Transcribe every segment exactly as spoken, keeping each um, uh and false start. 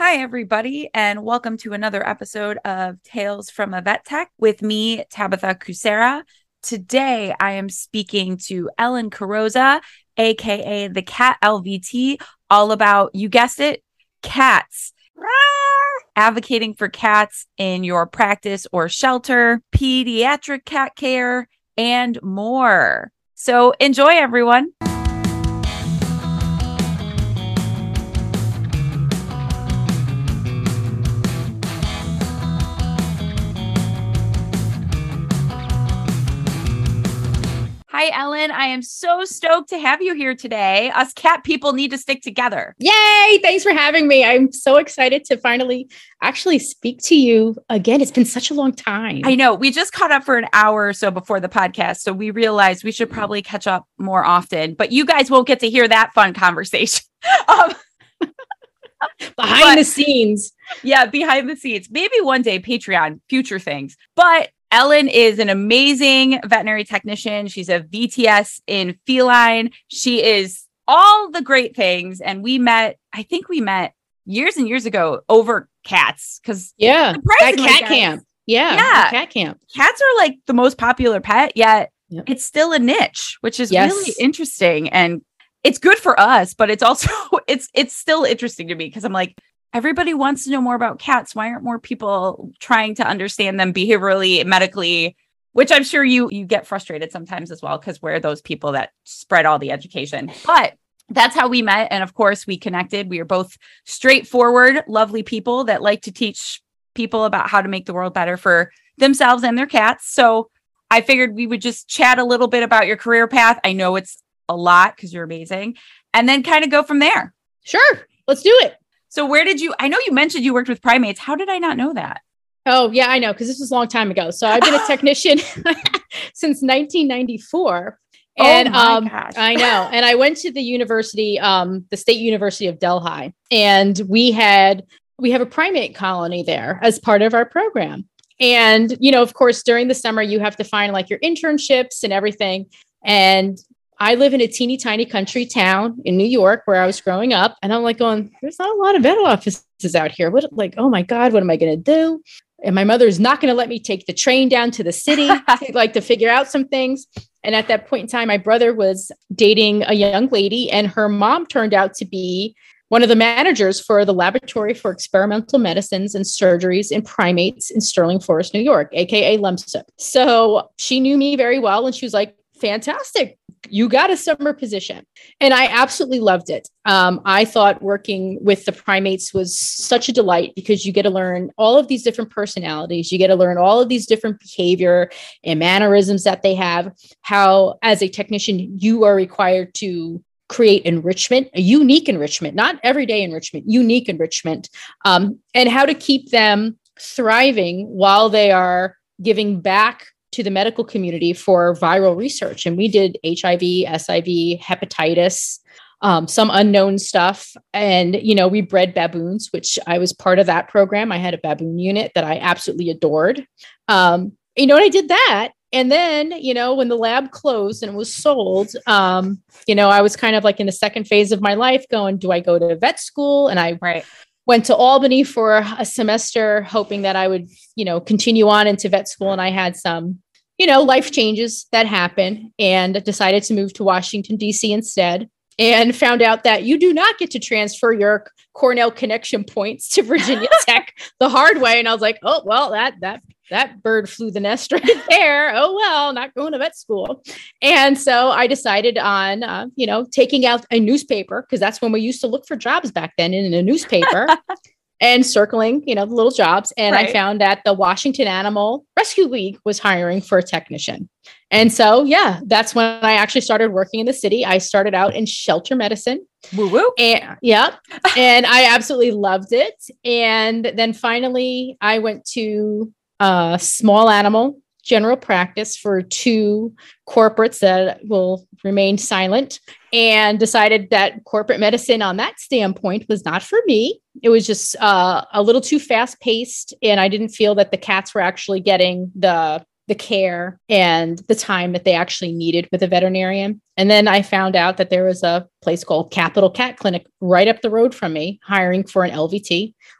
Hi, everybody, and welcome to another episode of Tales from a Vet Tech with me, Tabitha Kucera. Today, I am speaking to Ellen Carrozza, aka the Cat L V T, all about, you guessed it, cats. Advocating for cats in your practice or shelter, pediatric cat care, and more. So enjoy, everyone. Hi, Ellen. I am so stoked to have you here today. Us cat people need to stick together. Yay! Thanks for having me. I'm so excited to finally actually speak to you again. It's been such a long time. I know. We just caught up for an hour or so before the podcast, so we realized we should probably catch up more often, but you guys won't get to hear that fun conversation. um, behind but, the scenes. Yeah, behind the scenes. Maybe one day, Patreon, future things. But Ellen is an amazing veterinary technician. She's a V T S in feline. She is all the great things. And we met, I think we met years and years ago over cats. Because yeah, at cat guys, camp. Yeah, yeah, cat camp. Cats are like the most popular pet, yet yep. it's still a niche, which is yes. really interesting. And it's good for us, but it's also, it's it's still interesting to me because I'm like, everybody wants to know more about cats. Why aren't more people trying to understand them behaviorally, medically, which I'm sure you you get frustrated sometimes as well, because we're those people that spread all the education. But that's how we met. And of course, we connected. We are both straightforward, lovely people that like to teach people about how to make the world better for themselves and their cats. So I figured we would just chat a little bit about your career path. I know it's a lot because you're amazing. And then kind of go from there. Sure. Let's do it. So where did you, I know you mentioned you worked with primates. How did I not know that? Oh, yeah, I know. Because this was a long time ago. So I've been a technician since nineteen ninety-four. And oh my um, gosh. I know. And I went to the university, um, the State University of Delhi. And we had, we have a primate colony there as part of our program. And, you know, of course, during the summer, you have to find like your internships and everything. And I live in a teeny tiny country town in New York where I was growing up. And I'm like going, there's not a lot of vet offices out here. What, like, oh my God, what am I going to do? And my mother is not going to let me take the train down to the city to, like to figure out some things. And at that point in time, my brother was dating a young lady and her mom turned out to be one of the managers for the Laboratory for Experimental Medicines and Surgeries in Primates in Sterling Forest, New York, A K A LEMSA. So she knew me very well. And she was like, fantastic. You got a summer position. And I absolutely loved it. Um, I thought working with the primates was such a delight because you get to learn all of these different personalities. You get to learn all of these different behavior and mannerisms that they have, how as a technician, you are required to create enrichment, a unique enrichment, not everyday enrichment, unique enrichment, um, and how to keep them thriving while they are giving back to the medical community for viral research. And we did H I V, S I V, hepatitis, um, some unknown stuff. And, you know, we bred baboons, which I was part of that program. I had a baboon unit that I absolutely adored. Um, you know, and I did that. And then, you know, when the lab closed and it was sold, um, you know, I was kind of like in the second phase of my life going, do I go to vet school? And I right. went to Albany for a semester, hoping that I would, you know, continue on into vet school. And I had some, you know, life changes that happened and decided to move to Washington, D C instead, and found out that you do not get to transfer your Cornell connection points to Virginia Tech the hard way. And I was like, oh, well, that, that, that bird flew the nest right there. Oh, well, not going to vet school. And so I decided on, uh, you know, taking out a newspaper, because that's when we used to look for jobs back then in a newspaper and circling, you know, the little jobs. And right. I found that the Washington Animal Rescue League was hiring for a technician. And so, yeah, that's when I actually started working in the city. I started out in shelter medicine. Woo woo. And yeah. And I absolutely loved it. And then finally I went to a small animal general practice for two corporates that will remain silent, and decided that corporate medicine on that standpoint was not for me. It was just uh, a little too fast paced. And I didn't feel that the cats were actually getting the the care and the time that they actually needed with a veterinarian. And then I found out that there was a place called Capital Cat Clinic right up the road from me, hiring for an L V T.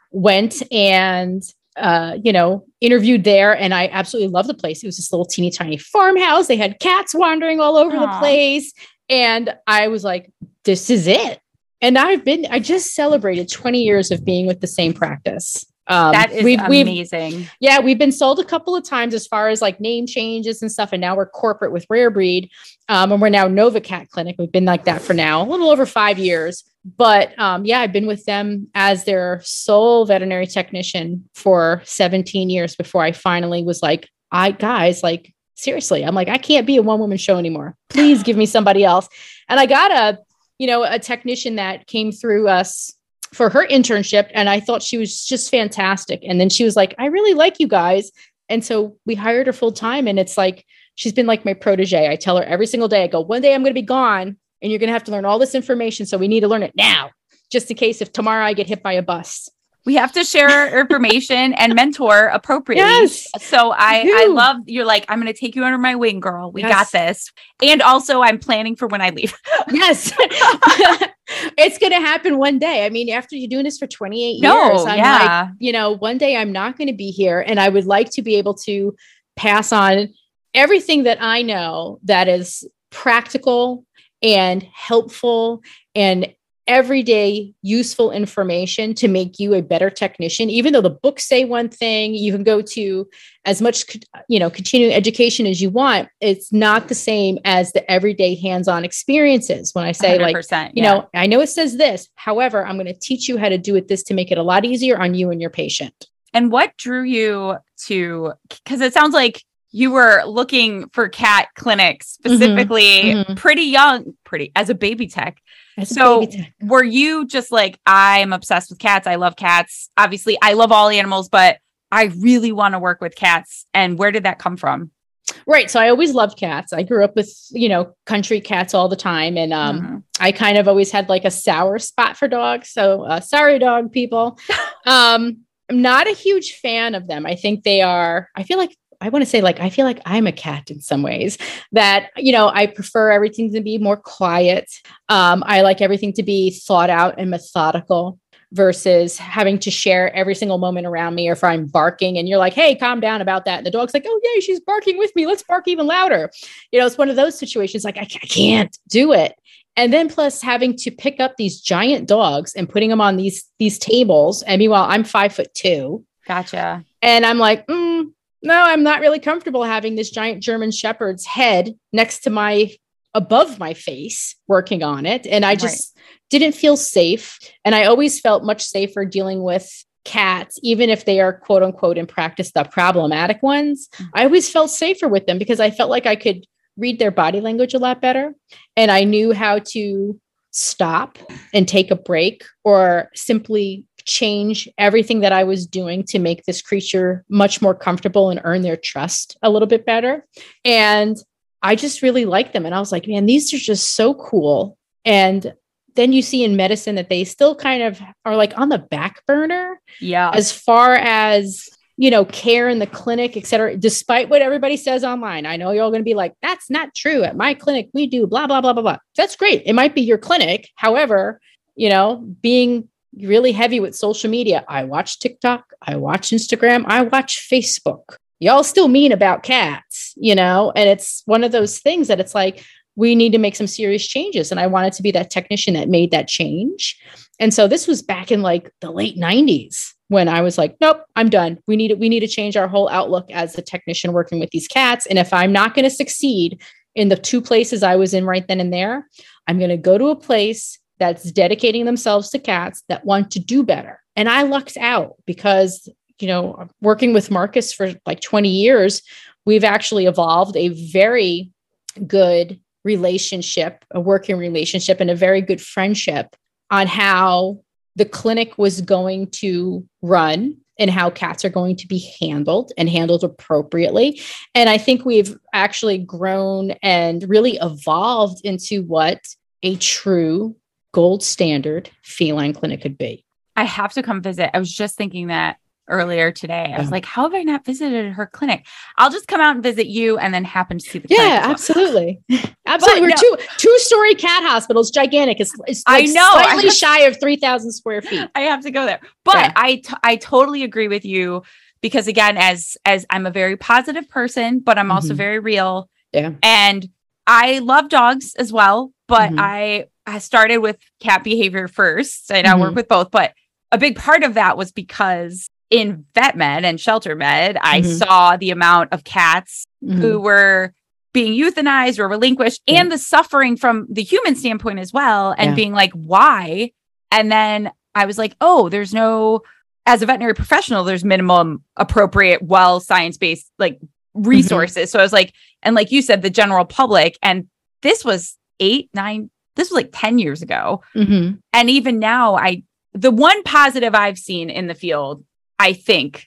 went and, uh, you know, interviewed there. And I absolutely loved the place. It was this little teeny tiny farmhouse. They had cats wandering all over Aww. the place. And I was like, this is it. And I've been, I just celebrated twenty years of being with the same practice. Um, that is we've, amazing. We've, yeah, we've been sold a couple of times as far as like name changes and stuff. And now we're corporate with Rare Breed. Um, and we're now Nova Cat Clinic. We've been like that for now a little over five years. But um, yeah, I've been with them as their sole veterinary technician for seventeen years before I finally was like, I guys, like, seriously, I'm like, I can't be a one woman show anymore. Please give me somebody else. And I got a, you know, a technician that came through us for her internship. And I thought she was just fantastic. And then she was like, I really like you guys. And so we hired her full time. And it's like, she's been like my protege. I tell her every single day, I go, one day I'm going to be gone and you're going to have to learn all this information. So we need to learn it now, just in case if tomorrow I get hit by a bus. We have to share information and mentor appropriately. Yes. So I, I love, you're like, I'm going to take you under my wing, girl. We yes. got this. And also I'm planning for when I leave. Yes. It's going to happen one day. I mean, after you're doing this for twenty-eight no, years, I'm yeah. like, you know, one day I'm not going to be here. And I would like to be able to pass on everything that I know that is practical and helpful and everyday useful information to make you a better technician. Even though the books say one thing, you can go to as much, you know, continuing education as you want. It's not the same as the everyday hands-on experiences. When I say like, you yeah. know, I know it says this, however, I'm going to teach you how to do it this to make it a lot easier on you and your patient. And what drew you to, because it sounds like you were looking for cat clinics specifically mm-hmm. pretty young, pretty as a baby tech. As so baby tech. Were you just like, I'm obsessed with cats. I love cats. Obviously I love all animals, but I really want to work with cats. And where did that come from? Right. So I always loved cats. I grew up with, you know, country cats all the time. And um, mm-hmm. I kind of always had like a sour spot for dogs. So uh, sorry, dog people. um, I'm not a huge fan of them. I think they are, I feel like I want to say like, I feel like I'm a cat in some ways that, you know, I prefer everything to be more quiet. Um, I like everything to be thought out and methodical versus having to share every single moment around me. Or if I'm barking and you're like, hey, calm down about that. And the dog's like, oh yay, she's barking with me. Let's bark even louder. You know, it's one of those situations like, I, I can't do it. And then plus having to pick up these giant dogs and putting them on these, these tables. And meanwhile, I'm five foot two. Gotcha. And I'm like, mm, no, I'm not really comfortable having this giant German Shepherd's head next to my, above my face, working on it. And I just right. didn't feel safe. And I always felt much safer dealing with cats, even if they are quote unquote in practice, the problematic ones. Mm-hmm. I always felt safer with them because I felt like I could read their body language a lot better. And I knew how to stop and take a break or simply change everything that I was doing to make this creature much more comfortable and earn their trust a little bit better. And I just really liked them. And I was like, man, these are just so cool. And then you see in medicine that they still kind of are like on the back burner. Yeah. As far as, you know, care in the clinic, et cetera, despite what everybody says online. I know you're all going to be like, that's not true. At my clinic, we do blah, blah, blah, blah, blah. That's great. It might be your clinic. However, you know, being really heavy with social media. I watch TikTok. I watch Instagram. I watch Facebook. Y'all still mean about cats, you know? And it's one of those things that it's like, we need to make some serious changes. And I wanted to be that technician that made that change. And so this was back in like the late nineties when I was like, nope, I'm done. We need to, we need to change our whole outlook as a technician working with these cats. And if I'm not going to succeed in the two places I was in right then and there, I'm going to go to a place that's dedicating themselves to cats that want to do better. And I lucked out because, you know, working with Marcus for like twenty years, we've actually evolved a very good relationship, a working relationship, and a very good friendship on how the clinic was going to run and how cats are going to be handled and handled appropriately. And I think we've actually grown and really evolved into what a true gold standard feline clinic could be. I have to come visit. I was just thinking that earlier today. I was Yeah. like, how have I not visited her clinic? I'll just come out and visit you and then happen to see the Yeah, clinic as well. absolutely. Absolutely. We're no- two two story cat hospitals, gigantic. It's, it's I like know. I slightly have- shy of three thousand square feet. I have to go there. But Yeah. I t- I totally agree with you because again, as as I'm a very positive person, but I'm also Mhm. very real. Yeah. And I love dogs as well, but Mhm. I I started with cat behavior first. I now Mhm. work with both, but a big part of that was because in vet med and shelter med, I Mhm. saw the amount of cats Mhm. who were being euthanized or relinquished Yeah. and the suffering from the human standpoint as well. And Yeah. being like, why? And then I was like, oh, there's no, as a veterinary professional, there's minimum appropriate, well, science-based like resources. So I was like, and like you said, the general public, and this was eight, nine, this was like ten years ago. Mhm. And even now, I, the one positive I've seen in the field, I think,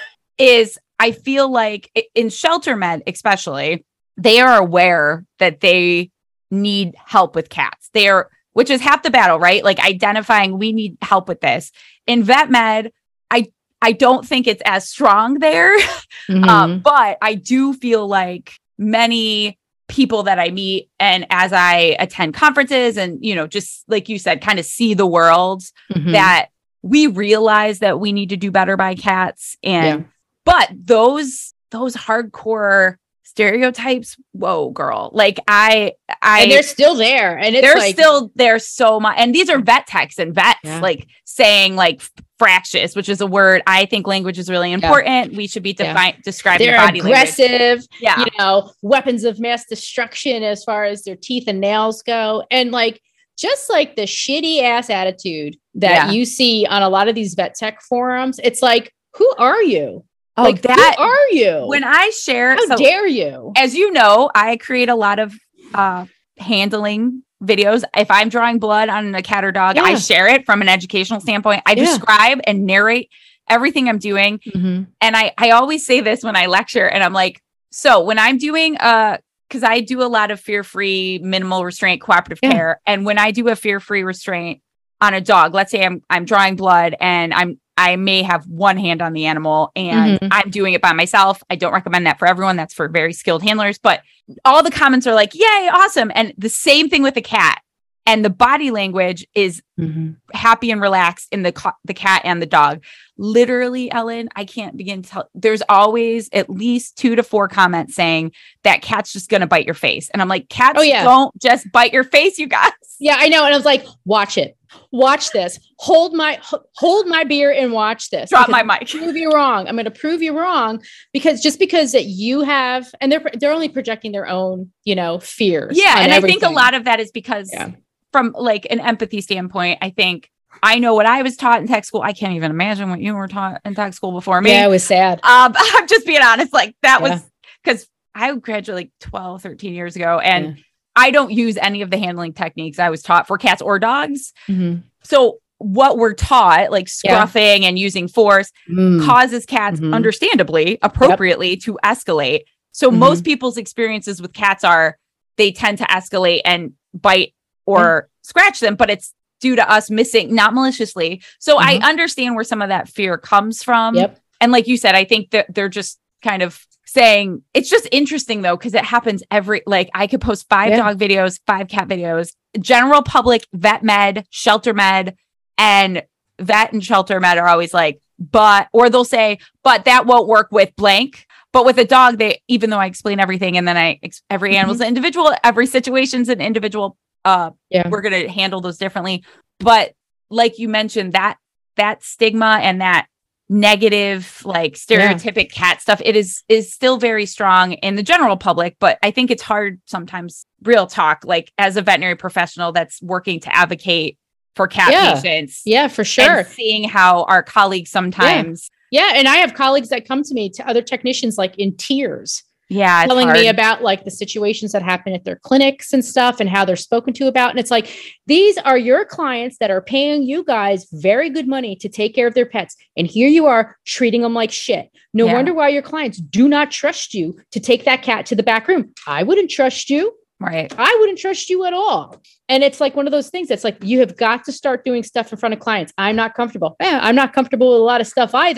is I feel like i- in shelter med, especially, they are aware that they need help with cats. They are, which is half the battle, right? Like identifying we need help with this. In vet med, I I don't think it's as strong there. Mhm. Um, but I do feel like many people that I meet and as I attend conferences and, you know, just like you said, kind of see the world Mhm. that we realize that we need to do better by cats. And, Yeah. but those, those hardcore stereotypes, whoa, girl, like I, I, and they're still there. And it's they're like, still there so much. And these are vet techs and vets Yeah. like saying like fractious, which is a word. I think language is really important. We should be Yeah. defi- describing they're the body language. aggressive, Yeah. you know, weapons of mass destruction as far as their teeth and nails go. And like, just like the shitty ass attitude that Yeah. you see on a lot of these vet tech forums, it's like, who are you? Oh, like, that who are you? when I share, How so dare you? as you know, I create a lot of uh, handling videos. If I'm drawing blood on a cat or dog, I Yeah. share it from an educational standpoint. I Yeah. describe and narrate everything I'm doing. Mhm. And I, I always say this when I lecture and I'm like, so when I'm doing, uh, cause I do a lot of fear-free, minimal restraint, cooperative Yeah. care. And when I do a fear-free restraint on a dog, let's say I'm, I'm drawing blood and I'm, I may have one hand on the animal and Mhm. I'm doing it by myself. I don't recommend that for everyone. That's for very skilled handlers, but all the comments are like, yay, awesome. And the same thing with the cat. And the body language is Mhm. happy and relaxed in the ca- the cat and the dog. Literally, Ellen, I can't begin to tell. There's always at least two to four comments saying that cat's just going to bite your face. And I'm like, cats Oh, yeah. don't just bite your face, you guys. Yeah, I know. And I was like, watch it. Watch this. Hold my h- hold my beer and watch this. Drop because my mic. prove you wrong. I'm going to prove you wrong because just because that you have, and they're they're only projecting their own, you know, fears. Yeah. on And I think a everything. lot of that is because Yeah. from like an empathy standpoint, I think I know what I was taught in tech school. I can't even imagine what you were taught in tech school before me. Yeah, it was sad. Um, I'm just being honest. Like that Yeah. was because I graduated like twelve, thirteen years ago and Yeah. I don't use any of the handling techniques I was taught for cats or dogs. Mhm. So what we're taught, like Yeah. scruffing and using force, Mm. causes cats Mhm. understandably, appropriately to escalate. So Mhm. most people's experiences with cats are they tend to escalate and bite or scratch them, but it's due to us missing, not maliciously. So Mhm. I understand where some of that fear comes from. Yep. And like you said, I think that they're just kind of saying it's just interesting though, because it happens every, like I could post five Yeah. dog videos, five cat videos, general public, vet med, shelter med, and vet and shelter med are always like, but, or they'll say, but that won't work with blank. But with a dog, they, even though I explain everything and then I, ex- every Mhm. animal's an individual, every situation's an individual, uh, Yeah. we're going to handle those differently. But like you mentioned, that, that stigma and that negative, like stereotypic cat stuff, it is, is still very strong in the general public. But I think it's hard sometimes, real talk, like as a veterinary professional that's working to advocate for cat Yeah. patients. Yeah, for sure. And seeing how our colleagues sometimes, Yeah. And I have colleagues that come to me, to other technicians, like in tears, yeah, it's telling hard. me about like the situations that happen at their clinics and stuff and how they're spoken to about. And it's like, these are your clients that are paying you guys very good money to take care of their pets. And here you are treating them like shit. No Yeah. wonder why your clients do not trust you to take that cat to the back room. I wouldn't trust you. Right. I wouldn't trust you at all. And it's like one of those things that's like, you have got to start doing stuff in front of clients. I'm not comfortable. Eh, I'm not comfortable with a lot of stuff either.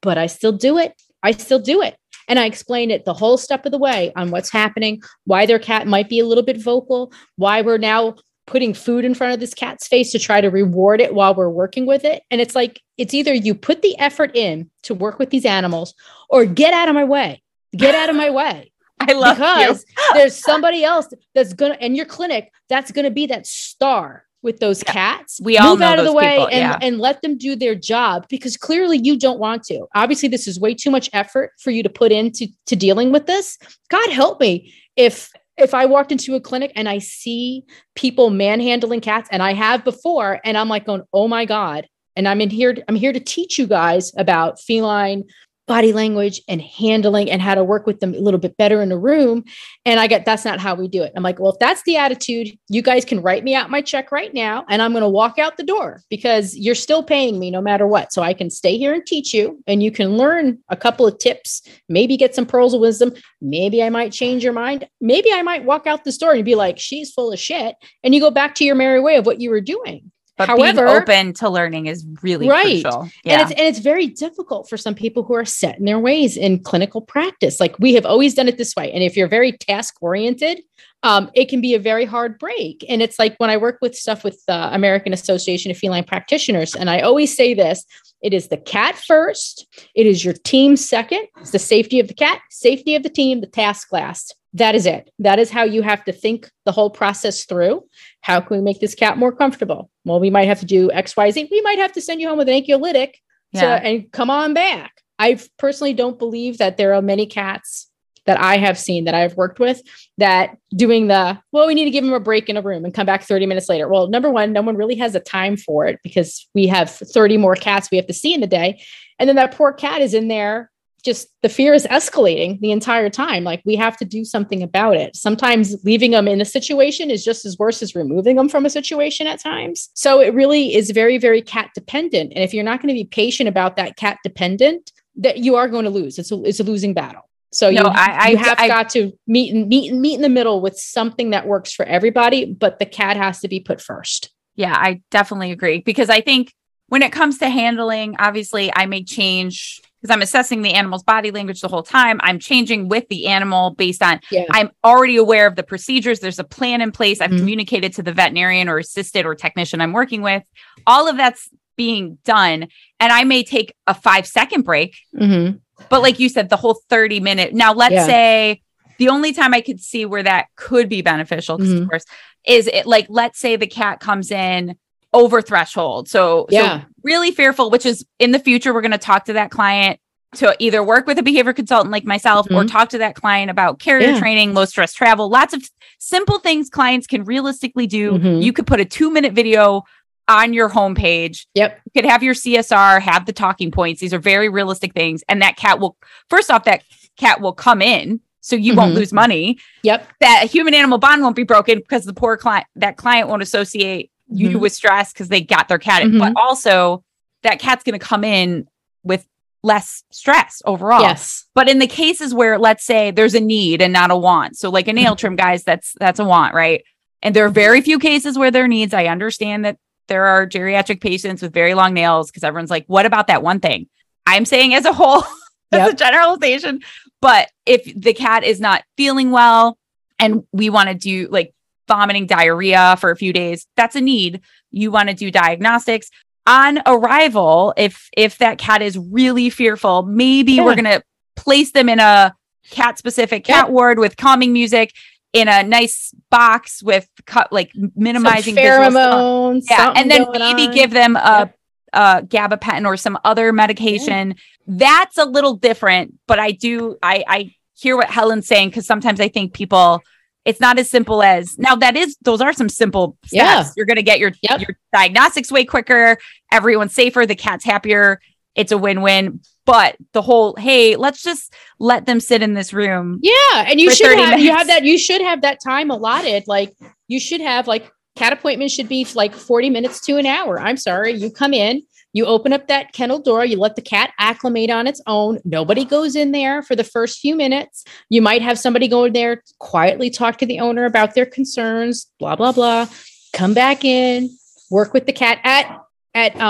but I still do it. I still do it. And I explain it the whole step of the way on what's happening, why their cat might be a little bit vocal, why we're now putting food in front of this cat's face to try to reward it while we're working with it. And it's like, it's either you put the effort in to work with these animals or get out of my way, get out of my way. I love because you. There's somebody else that's going to, in your clinic, that's going to be that star with those yeah. cats. We all move know out of those the way people, and, yeah. and let them do their job, because clearly you don't want to. Obviously, this is way too much effort for you to put into to dealing with this. God help me if if I walked into a clinic and I see people manhandling cats, and I have before, and I'm like going, oh my God. And I'm in here, I'm here to teach you guys about feline body language and handling and how to work with them a little bit better in a room. And I get, that's not how we do it. I'm like, well, if that's the attitude, you guys can write me out my check right now. And I'm going to walk out the door, because you're still paying me no matter what. So I can stay here and teach you, and you can learn a couple of tips, maybe get some pearls of wisdom. Maybe I might change your mind. Maybe I might walk out this door and be like, she's full of shit. And you go back to your merry way of what you were doing. But However, being open to learning is really right. crucial. Yeah. And it's, and it's very difficult for some people who are set in their ways in clinical practice. Like, we have always done it this way. And if you're very task oriented, um, it can be a very hard break. And it's like when I work with stuff with the American Association of Feline Practitioners, and I always say this, it is the cat first. It is your team second. It's the safety of the cat, safety of the team, the task last. That is it. That is how you have to think the whole process through. How can we make this cat more comfortable? Well, we might have to do X, Y, Z. We might have to send you home with an anxiolytic yeah. to, and come on back. I personally don't believe that there are many cats that I have seen that I've worked with that doing the, well, we need to give them a break in a room and come back thirty minutes later. Well, number one, no one really has the time for it, because we have thirty more cats we have to see in the day. And then that poor cat is in there. Just the fear is escalating the entire time. Like, we have to do something about it. Sometimes leaving them in a situation is just as worse as removing them from a situation at times. So it really is very, very cat dependent. And if you're not going to be patient about that cat dependent, that you are going to lose. It's a, it's a losing battle. So no, you, I, you have I, got to meet and meet and meet in the middle with something that works for everybody, but the cat has to be put first. Yeah, I definitely agree, because I think when it comes to handling, obviously I may change, because I'm assessing the animal's body language the whole time. I'm changing with the animal based on, yeah. I'm already aware of the procedures. There's a plan in place. I've mm-hmm. communicated to the veterinarian or assistant or technician I'm working with. All of that's being done. And I may take a five second break, mm-hmm. but like you said, the whole thirty minute. Now, let's yeah. say the only time I could see where that could be beneficial, because mm-hmm. of course, is it like, let's say the cat comes in over threshold. So, yeah. so really fearful, which is in the future, we're going to talk to that client to either work with a behavior consultant like myself mm-hmm. or talk to that client about carrier yeah. training, low stress travel, lots of simple things clients can realistically do. Mm-hmm. You could put a two minute video on your homepage. Yep. You could have your C S R, have the talking points. These are very realistic things. And that cat will, first off, that cat will come in. So you mm-hmm. won't lose money. Yep. That human animal bond won't be broken, because the poor client, that client won't associate you mm-hmm. with stress because they got their cat in. Mm-hmm. But also that cat's going to come in with less stress overall. Yes. But in the cases where, let's say there's a need and not a want. So like a nail trim, guys, that's, that's a want, right? And there are very few cases where there are needs. I understand that there are geriatric patients with very long nails, because everyone's like, what about that one thing? I'm saying as a whole, yep. as a generalization, but if the cat is not feeling well and we want to do like vomiting, diarrhea for a few days, that's a need. You want to do diagnostics on arrival. If, if that cat is really fearful, maybe yeah. we're going to place them in a cat specific cat yeah. ward with calming music in a nice box with cut, like minimizing some pheromones. Yeah. And then maybe on. give them a, yep. a gabapentin or some other medication. Yeah. That's a little different, but I do, I, I hear what Helen's saying, because sometimes I think people, it's not as simple as, now that is, those are some simple steps. Yeah. You're going to get your, yep. your diagnostics way quicker. Everyone's safer. The cat's happier. It's a win-win. But the whole, hey, let's just let them sit in this room. Yeah. And you should have, minutes. you have that, you should have that time allotted. Like you should have like cat appointments should be like forty minutes to an hour. I'm sorry. You come in, you open up that kennel door, you let the cat acclimate on its own. Nobody goes in there for the first few minutes. You might have somebody go in there, quietly talk to the owner about their concerns, blah, blah, blah. Come back in, work with the cat at, at, um,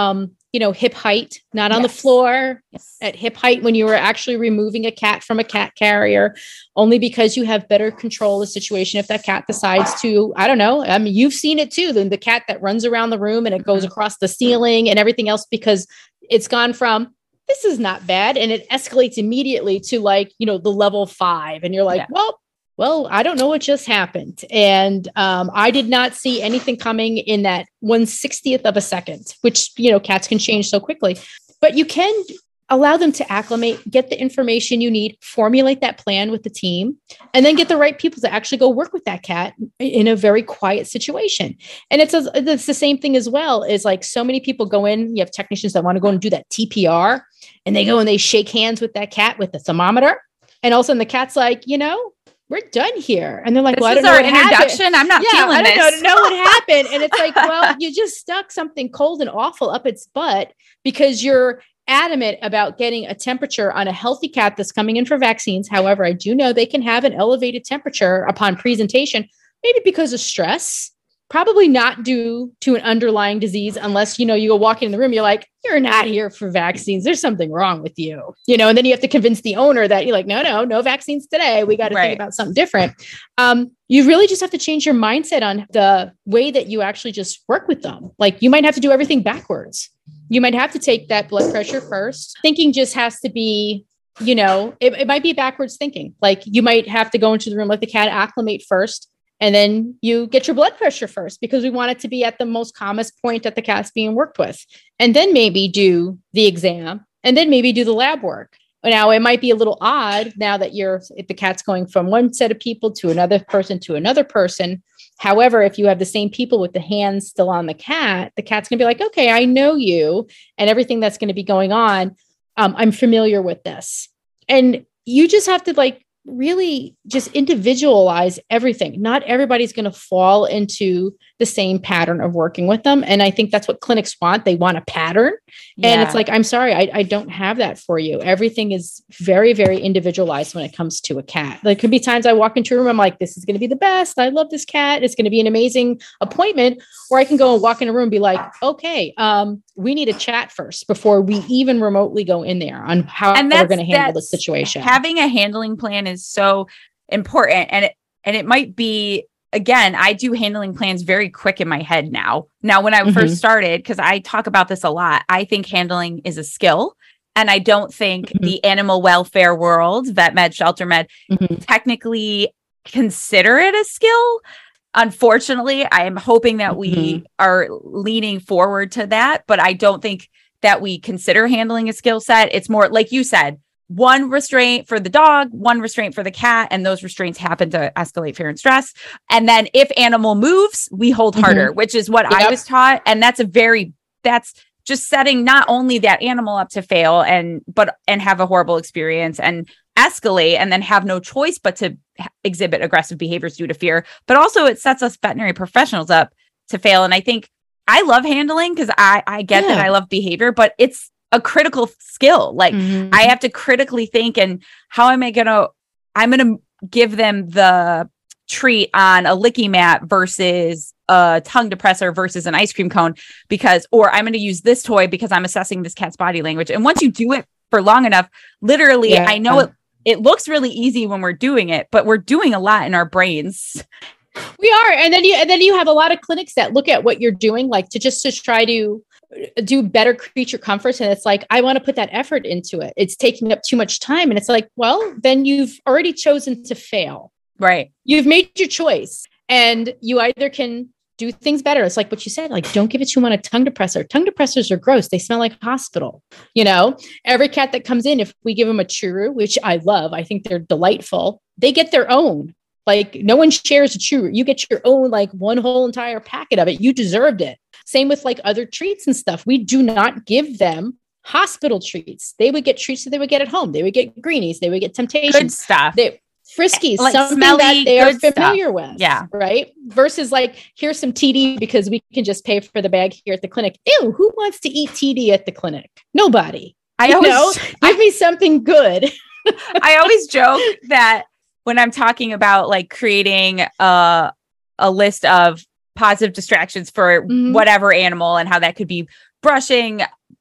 you know, hip height, not on Yes. the floor, Yes. at hip height when you are actually removing a cat from a cat carrier, only because you have better control of the situation. If that cat decides to, I don't know, I mean, you've seen it too, the, the cat that runs around the room and it goes Mhm. across the ceiling and everything else, because it's gone from, this is not bad. And it escalates immediately to like, you know, the level five. And you're like, Yeah. well, well, I don't know what just happened. And um, I did not see anything coming in that one sixtieth of a second, which, you know, cats can change so quickly. But you can allow them to acclimate, get the information you need, formulate that plan with the team, and then get the right people to actually go work with that cat in a very quiet situation. And it's, a, it's the same thing as well, is like so many people go in, you have technicians that want to go and do that T P R, and they go and they shake hands with that cat with the thermometer. And all of a sudden the cat's like, you know, we're done here. And they're like, This well, I is don't know our what introduction. happened. I'm not Yeah, feeling I don't this. know, know what happened. And it's like, well, you just stuck something cold and awful up its butt because you're adamant about getting a temperature on a healthy cat that's coming in for vaccines. However, I do know they can have an elevated temperature upon presentation, maybe because of stress, probably not due to an underlying disease, unless, you know, you go walk in the room, you're like, you're not here for vaccines. There's something wrong with you, you know, and then you have to convince the owner that you're like, no, no, no vaccines today. We got to Right. think about something different. Um, you really just have to change your mindset on the way that you actually just work with them. Like you might have to do everything backwards. You might have to take that blood pressure first. Thinking just has to be, you know, it, it might be backwards thinking. Like you might have to go into the room, let the cat acclimate first, and then you get your blood pressure first, because we want it to be at the most calmest point that the cat's being worked with. And then maybe do the exam, and then maybe do the lab work. Now, it might be a little odd now that you're, if the cat's going from one set of people to another person to another person. However, if you have the same people with the hands still on the cat, the cat's going to be like, okay, I know you and everything that's going to be going on. Um, I'm familiar with this. And you just have to like really just individualize everything. Not everybody's going to fall into the same pattern of working with them. And I think that's what clinics want. They want a pattern. Yeah. And it's like, I'm sorry, I, I don't have that for you. Everything is very, very individualized when it comes to a cat. There could be times I walk into a room, I'm like, this is going to be the best. I love this cat. It's going to be an amazing appointment. Or I can go and walk in a room and be like, okay, um, we need a chat first before we even remotely go in there on how And we're that's- going to handle the that's- situation. Having a handling plan is so important. And it, and it might be, again, I do handling plans very quick in my head now. Now, when I Mhm. first started, because I talk about this a lot, I think handling is a skill. And I don't think Mhm. the animal welfare world, vet med, shelter med, Mhm. technically consider it a skill. Unfortunately, I am hoping that we Mhm. are leaning forward to that, but I don't think that we consider handling a skill set. It's more like you said, one restraint for the dog, one restraint for the cat, and those restraints happen to escalate fear and stress. And then if animal moves, we hold Mhm. harder, which is what I Yep. was taught. And that's a very, that's just setting not only that animal up to fail and, but, and have a horrible experience and escalate and then have no choice but to h- exhibit aggressive behaviors due to fear. But also it sets us veterinary professionals up to fail. And I think I love handling because I, I get Yeah. that I love behavior, but it's a critical skill. Like Mhm. I have to critically think, and how am I going to, I'm going to give them the treat on a licky mat versus a tongue depressor versus an ice cream cone because, or I'm going to use this toy because I'm assessing this cat's body language. And once you do it for long enough, literally, Yeah. I know it, it looks really easy when we're doing it, but we're doing a lot in our brains. We are. And then you, and then you have a lot of clinics that look at what you're doing, like to just to try to do better creature comforts. And it's like, I want to put that effort into it. It's taking up too much time. And it's like, well, then you've already chosen to fail. Right. You've made your choice and you either can do things better. It's like what you said, like, don't give it to them on a tongue depressor. Tongue depressors are gross. They smell like hospital. You know, every cat that comes in, if we give them a churu, which I love, I think they're delightful. They get their own. Like no one shares a churu. You get your own, like one whole entire packet of it. You deserved it. Same with like other treats and stuff. We do not give them hospital treats. They would get treats that they would get at home. They would get greenies. They would get Good Temptations. stuff. They, Friskies, Like something smelly, that they are good familiar stuff. with. Yeah. Right. Versus like, here's some T D because we can just pay for the bag here at the clinic. Ew, who wants to eat T D at the clinic? Nobody. I You always, know, give me something good. I always joke that when I'm talking about like creating a, a list of positive distractions for Mhm. whatever animal and how that could be brushing,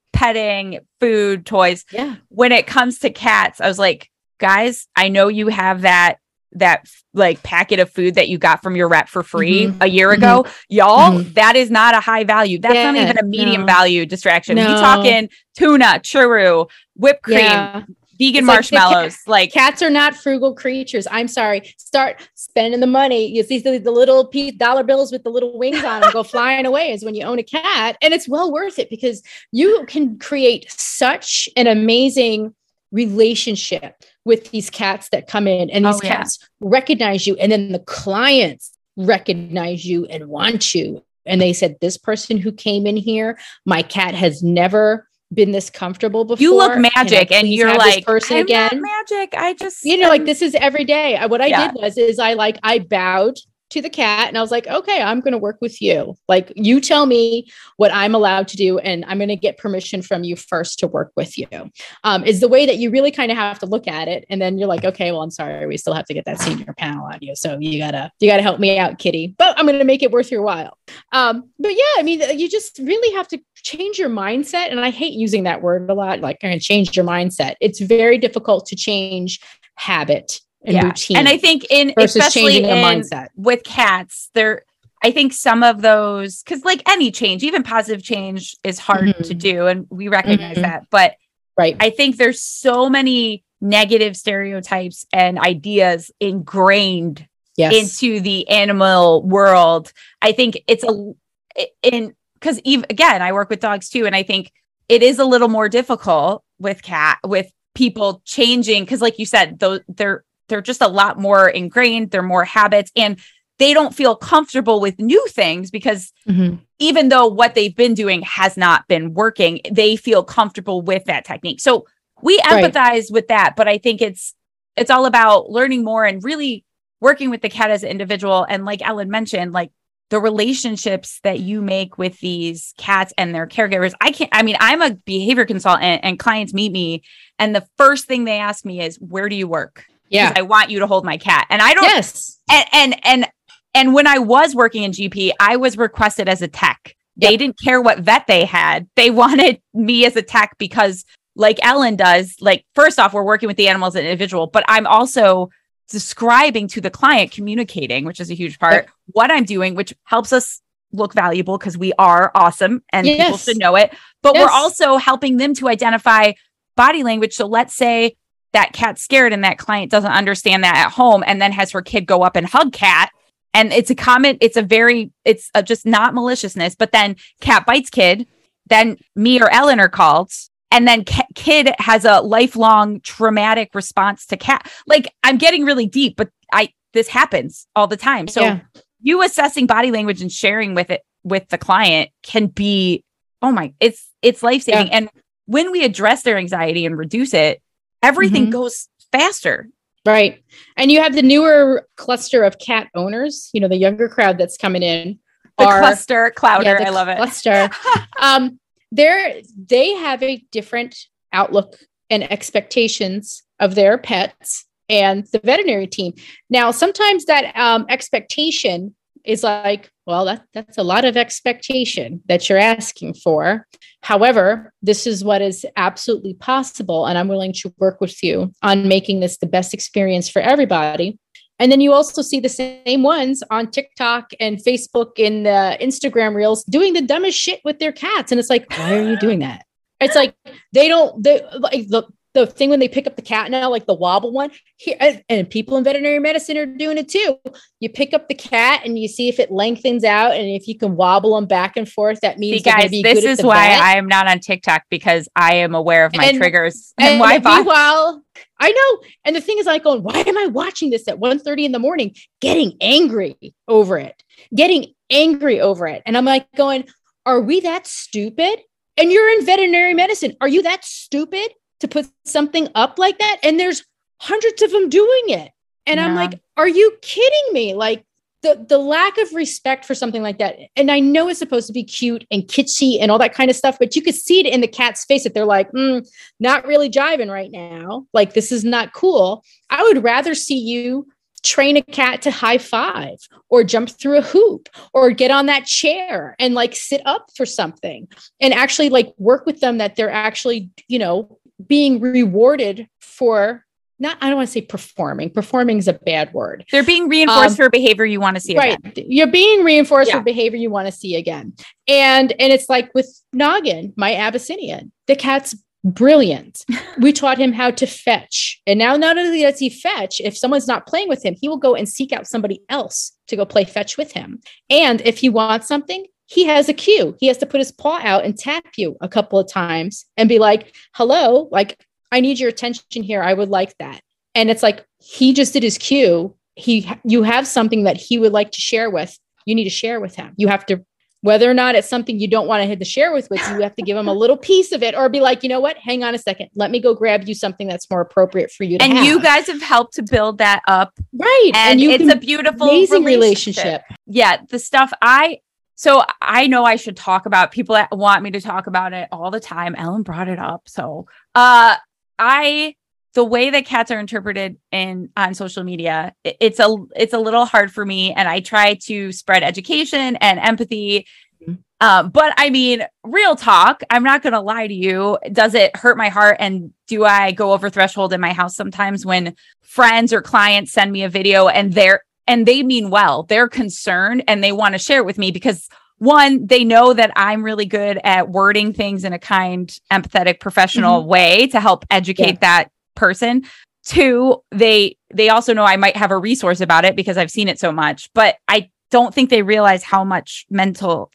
petting, food, toys. Yeah. When it comes to cats, I was like, guys, I know you have that that like packet of food that you got from your rep for free mm-hmm. a year mm-hmm. ago. Y'all, mm-hmm. that is not a high value. That's yeah, not even a medium no. value distraction. No. We talking tuna, churro, whipped cream, yeah. vegan it's marshmallows. Like, like cats are not frugal creatures. I'm sorry. Start spending the money. You see the, the little piece dollar bills with the little wings on them go flying away is when you own a cat. And it's well worth it because you can create such an amazing relationship with these cats that come in, and these oh, yeah. cats recognize you. And then the clients recognize you and want you. And they said, this person who came in here, my cat has never been this comfortable before. You look magic, and you're like, person I'm again. not magic. I just, you know, um, like this is every day. I, what I yeah. did was, is I like, I bowed to the cat and I was like, okay, I'm going to work with you. Like, you tell me what I'm allowed to do. And I'm going to get permission from you first to work with you, um, is the way that you really kind of have to look at it. And then you're like, okay, well, I'm sorry. We still have to get that senior panel on you. So you gotta, you gotta help me out, kitty, but I'm going to make it worth your while. Um, but yeah, I mean, you just really have to change your mindset. And I hate using that word a lot, like kind of change your mindset. It's very difficult to change habit and yeah. routine. And I think in versus especially changing in, a mindset with cats, there, I think some of those, because like any change, even positive change is hard mm-hmm. to do. And we recognize mm-hmm. that. But right. I think there's so many negative stereotypes and ideas ingrained yes. into the animal world. I think it's a, in, because even again, I work with dogs too. And I think it is a little more difficult with cat, with people changing. Cause like you said, though, they're, they're just a lot more ingrained. They're more habits, and they don't feel comfortable with new things because mm-hmm. even though what they've been doing has not been working, they feel comfortable with that technique. So we empathize right. with that, but I think it's, it's all about learning more and really working with the cat as an individual. And like Ellen mentioned, like the relationships that you make with these cats and their caregivers. I can't, I mean, I'm a behavior consultant and clients meet me, and the first thing they ask me is, where do you work? Yeah. I want you to hold my cat. And I don't, yes. and, and, and, and when I was working in G P, I was requested as a tech. They yep. didn't care what vet they had. They wanted me as a tech because like Ellen does, like, first off, we're working with the animals as an individual, but I'm also describing to the client, communicating, which is a huge part, yep. what I'm doing, which helps us look valuable because we are awesome and yes. people should know it. But yes. we're also helping them to identify body language. So let's say that cat's scared and that client doesn't understand that at home and then has her kid go up and hug cat. And it's a comment. It's a very, it's a, just not maliciousness, but then cat bites kid. Then me or Ellen are called. And then ca- kid has a lifelong traumatic response to cat. Like, I'm getting really deep, but I, this happens all the time. So yeah. you assessing body language and sharing with it, with the client can be, oh my, it's, it's life-saving. Yeah. And when we address their anxiety and reduce it, everything mm-hmm. goes faster. Right. And you have the newer cluster of cat owners, you know, the younger crowd that's coming in. The are, cluster, clouder, yeah, I love it. Cluster. um, they're, they have a different outlook and expectations of their pets and the veterinary team. Now, sometimes that um, expectation is like, well, that, that's a lot of expectation that you're asking for. However, this is what is absolutely possible. And I'm willing to work with you on making this the best experience for everybody. And then you also see the same ones on TikTok and Facebook and uh, Instagram reels doing the dumbest shit with their cats. And it's like, why are you doing that? It's like, they don't, they like the, the thing when they pick up the cat now, like the wobble one here, and, and people in veterinary medicine are doing it too. You pick up the cat and you see if it lengthens out, and if you can wobble them back and forth, that means see, guys, be this is why vet. I am not on TikTok, because I am aware of my and, triggers and, and why. Meanwhile, I know. And the thing is, like, going, why am I watching this at one thirty in the morning, getting angry over it, getting angry over it? And I'm like going, are we that stupid? And you're in veterinary medicine. Are you that stupid to put something up like that? And there's hundreds of them doing it. And yeah. I'm like, are you kidding me? Like the, the lack of respect for something like that. And I know it's supposed to be cute and kitschy and all that kind of stuff, but you could see it in the cat's face that they're like, mm, not really jiving right now. Like, this is not cool. I would rather see you train a cat to high five or jump through a hoop or get on that chair and like sit up for something and actually like work with them that they're actually, you know, being rewarded for not, I don't want to say performing. Performing is a bad word. They're being reinforced um, for behavior you want to see right. again. You're being reinforced yeah. for behavior you want to see again. And and it's like with Noggin, my Abyssinian, the cat's brilliant. We taught him how to fetch. And now not only does he fetch, if someone's not playing with him, he will go and seek out somebody else to go play fetch with him. And if he wants something, he has a cue. He has to put his paw out and tap you a couple of times and be like, hello, like, I need your attention here. I would like that. And it's like, he just did his cue. He, you have something that he would like to share with. You need to share with him. You have to, whether or not it's something you don't want to hit the share with, with you have to give him a little piece of it or be like, you know what, hang on a second. Let me go grab you something that's more appropriate for you to and have. You guys have helped to build that up. Right. And, and you it's a beautiful amazing relationship. relationship. Yeah. The stuff I, So I know I should talk about, people that want me to talk about it all the time. Ellen brought it up. So uh, I, the way that cats are interpreted in on social media, it, it's a it's a little hard for me. And I try to spread education and empathy. Mm-hmm. Uh, but I mean, real talk, I'm not going to lie to you. Does it hurt my heart? And do I go over threshold in my house sometimes when friends or clients send me a video and they're And they mean well, they're concerned and they want to share with me because one, they know that I'm really good at wording things in a kind, empathetic, professional mm-hmm. way to help educate yeah. that person. Two, they they also know I might have a resource about it because I've seen it so much, but I don't think they realize how much mental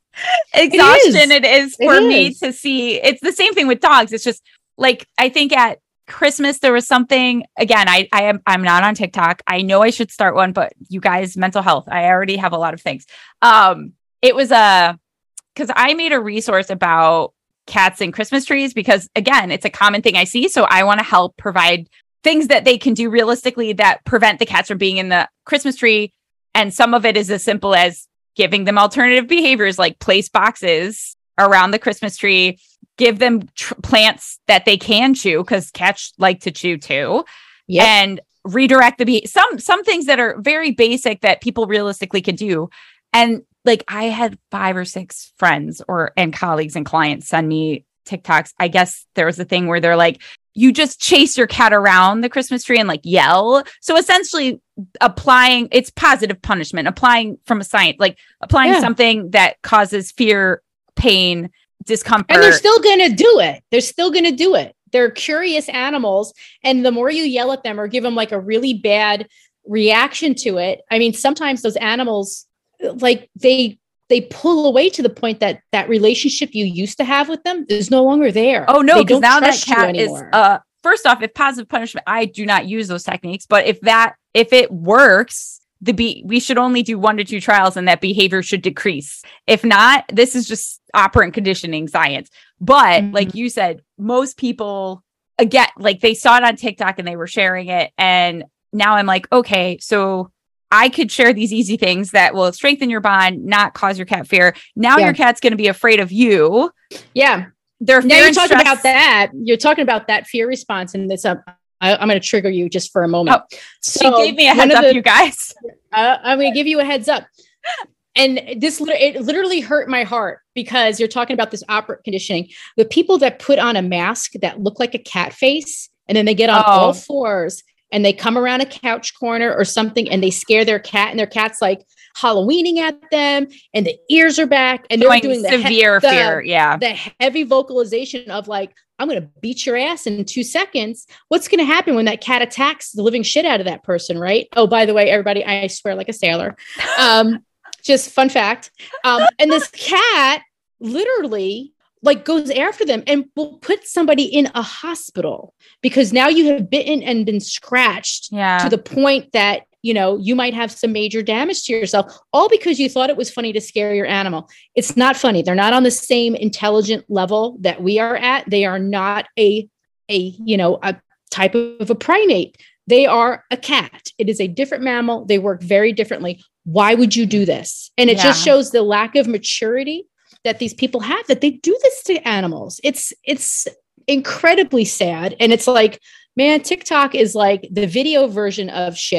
exhaustion it is, it is for it me is. to see. It's the same thing with dogs. It's just like, I think at Christmas, there was something, again, I, I am, I'm not on TikTok. I know I should start one, but you guys, mental health, I already have a lot of things. Um, it was a, cause I made a resource about cats and Christmas trees, because again, it's a common thing I see. So I want to help provide things that they can do realistically that prevent the cats from being in the Christmas tree. And some of it is as simple as giving them alternative behaviors, like place boxes around the Christmas tree, give them tr- plants that they can chew, because cats like to chew too, yep. and redirect the be- some some things that are very basic that people realistically can do. And like, I had five or six friends or and colleagues and clients send me TikToks. I guess there was a thing where they're like, you just chase your cat around the Christmas tree and like yell. So essentially applying, it's positive punishment, applying from a science, like applying yeah. something that causes fear, pain, discomfort. And they're still going to do it. They're still going to do it. They're curious animals. And the more you yell at them or give them like a really bad reaction to it, I mean, sometimes those animals, like they, they pull away to the point that that relationship you used to have with them is no longer there. Oh no, because now that cat is, uh, first off, if positive punishment, I do not use those techniques, but if that, if it works, the be we should only do one to two trials and that behavior should decrease. If not, this is just operant conditioning science. But mm-hmm. like you said, most people, again, like they saw it on TikTok and they were sharing it. And now I'm like, okay, so I could share these easy things that will strengthen your bond, not cause your cat fear. Now yeah. your cat's going to be afraid of you. Yeah. They're now you're talking stress- about that. You're talking about that fear response and this up. I, I'm going to trigger you just for a moment. Oh, so she gave me a heads up, the, you guys. Uh, I'm going to give you a heads up. And this, it literally hurt my heart because you're talking about this operant conditioning. The people that put on a mask that look like a cat face, and then they get on oh. all fours and they come around a couch corner or something and they scare their cat, and their cat's like Halloweening at them and the ears are back and they're doing the severe he- fear. The, yeah. The heavy vocalization of like, I'm going to beat your ass in two seconds. What's going to happen when that cat attacks the living shit out of that person? Right. Oh, by the way, everybody, I swear like a sailor. Um, just fun fact. Um, and this cat literally like goes after them and will put somebody in a hospital because now you have bitten and been scratched yeah. to the point that, you know, you might have some major damage to yourself, all because you thought it was funny to scare your animal. It's not funny. They're not on the same intelligent level that we are at. They are not a, a, you know, a type of a primate. They are a cat. It is a different mammal. They work very differently. Why would you do this? And it yeah. just shows the lack of maturity that these people have, that they do this to animals. It's, it's incredibly sad. And it's like, man, TikTok is like the video version of shitter.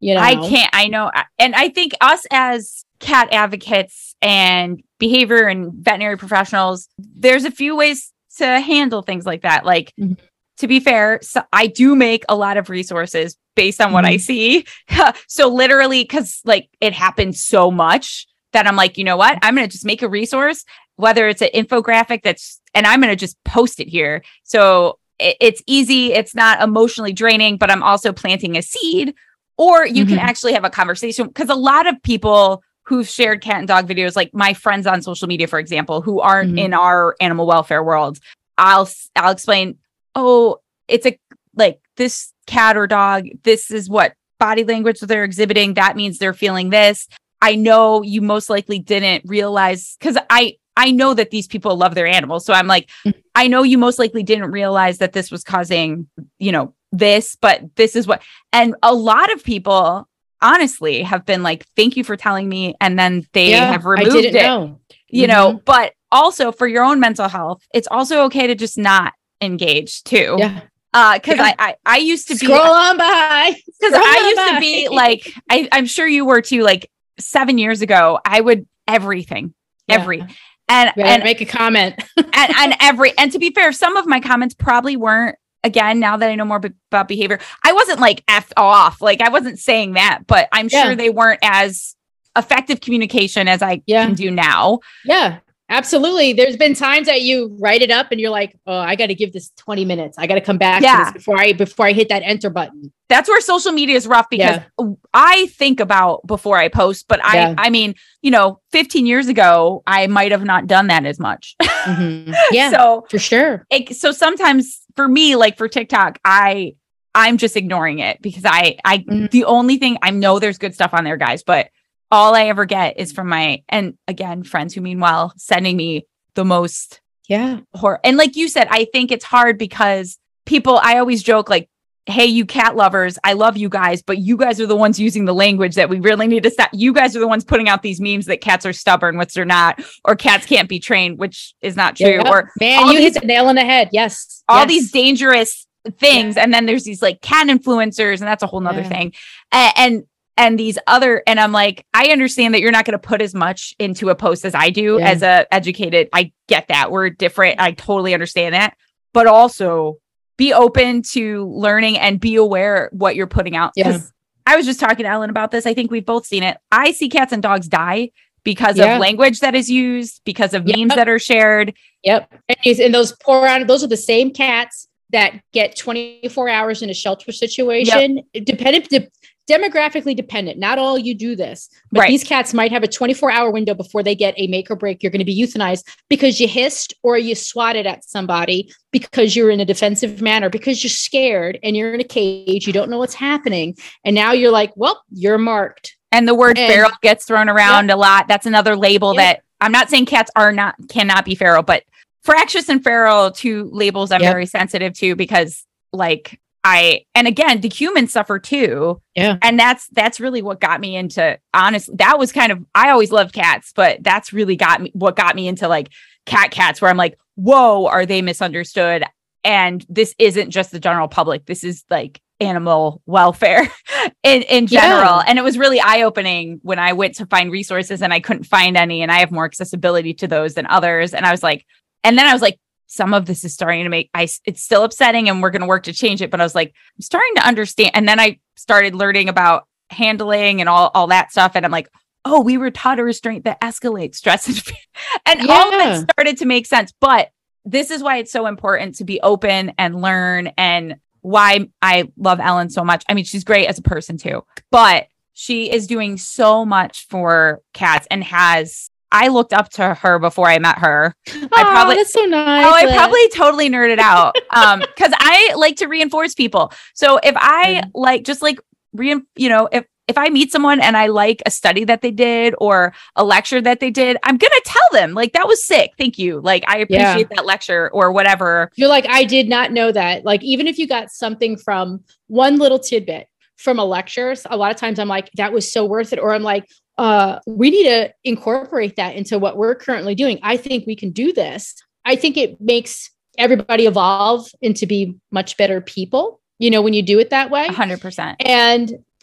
You know, I can't, I know. And I think us as cat advocates and behavior and veterinary professionals, there's a few ways to handle things like that. Like, mm-hmm. to be fair, so I do make a lot of resources based on what mm-hmm. I see. So literally, because like it happens so much that I'm like, you know what? I'm going to just make a resource, whether it's an infographic that's, and I'm going to just post it here. So it, it's easy. It's not emotionally draining, but I'm also planting a seed. Or you mm-hmm. can actually have a conversation, because a lot of people who've shared cat and dog videos, like my friends on social media, for example, who aren't mm-hmm. in our animal welfare world, I'll, I'll explain, oh, it's a, like this cat or dog, this is what body language that they're exhibiting. That means they're feeling this. I know you most likely didn't realize, because I, I know that these people love their animals. So I'm like, mm-hmm. I know you most likely didn't realize that this was causing, you know, this, but this is what, and a lot of people honestly have been like, thank you for telling me. And then they yeah, have removed I didn't it, know. you mm-hmm. know, but also for your own mental health, it's also okay to just not engage too. Yeah. Uh, cause yeah. I, I, I used to be, scroll on by, cause I used by. to be like, I, I'm sure you were too, like seven years ago, I would everything, yeah. every, and, and make a comment and, and every, and to be fair, some of my comments probably weren't, again, now that I know more b- about behavior, I wasn't like F off. Like I wasn't saying that, but I'm yeah. sure they weren't as effective communication as I yeah. can do now. Yeah, absolutely. There's been times that you write it up and you're like, oh, I got to give this twenty minutes. I got to come back yeah. to this before I, before I hit that enter button. That's where social media is rough, because yeah. I think about before I post, but I, yeah. I mean, you know, fifteen years ago, I might have not done that as much. Mm-hmm. Yeah, so for sure. It, so sometimes for me, like for TikTok, I, I'm just ignoring it because I, I, mm-hmm. the only thing I know there's good stuff on there, guys, but all I ever get is from my, and again, friends who mean well, sending me the most. Yeah. Horror. And like you said, I think it's hard because people, I always joke like, hey, you cat lovers, I love you guys, but you guys are the ones using the language that we really need to stop. You guys are the ones putting out these memes that cats are stubborn, which they're not, or cats can't be trained, which is not true. Yeah. Or man, you these, hit the nail on the head. Yes. All yes. these dangerous things. Yeah. And then there's these like cat influencers, and that's a whole nother yeah. thing. And, and and these other, and I'm like, I understand that you're not going to put as much into a post as I do yeah. as a educated. I get that. We're different. I totally understand that. But also be open to learning and be aware what you're putting out. Yeah. I was just talking to Ellen about this. I think we've both seen it. I see cats and dogs die because yeah. of language that is used, because of yep. memes that are shared. Yep. And, and those poor, those are the same cats that get twenty-four hours in a shelter situation. Yep. Dependent, de- demographically dependent. Not all you do this, but right. these cats might have a twenty-four hour window before they get a make or break. You're going to be euthanized because you hissed or you swatted at somebody, because you're in a defensive manner, because you're scared and you're in a cage. You don't know what's happening. And now you're like, well, you're marked. And the word and, feral gets thrown around yep. a lot. That's another label yep. that I'm not saying cats are not, cannot be feral, but fractious and feral, two labels I'm yep. very sensitive to, because like I, and again, the humans suffer too. Yeah. And that's, that's really what got me into, honestly, that was kind of, I always loved cats, but that's really got me, what got me into like cat cats, where I'm like, whoa, are they misunderstood? And this isn't just the general public. This is like animal welfare in, in general. Yeah. And it was really eye-opening when I went to find resources and I couldn't find any, and I have more accessibility to those than others. And I was like, and then I was like, some of this is starting to make, I, it's still upsetting and we're going to work to change it. But I was like, I'm starting to understand. And then I started learning about handling and all, all that stuff. And I'm like, oh, we were taught a restraint that escalates stress and fear. And yeah. all of it started to make sense. But this is why it's so important to be open and learn, and why I love Ellen so much. I mean, she's great as a person too, but she is doing so much for cats and has, I looked up to her before I met her. Oh, I probably, that's so nice. Oh, I probably totally nerded out. Um, cause I like to reinforce people. So if I mm. like, just like, re, you know, if, if I meet someone and I like a study that they did or a lecture that they did, I'm going to tell them like, that was sick. Thank you. Like, I appreciate yeah. that lecture or whatever. You're like, I did not know that. Like, even if you got something from one little tidbit from a lecture, a lot of times I'm like, that was so worth it. Or I'm like, uh, we need to incorporate that into what we're currently doing. I think we can do this. I think it makes everybody evolve into be much better people, you know, when you do it that way. A hundred percent. And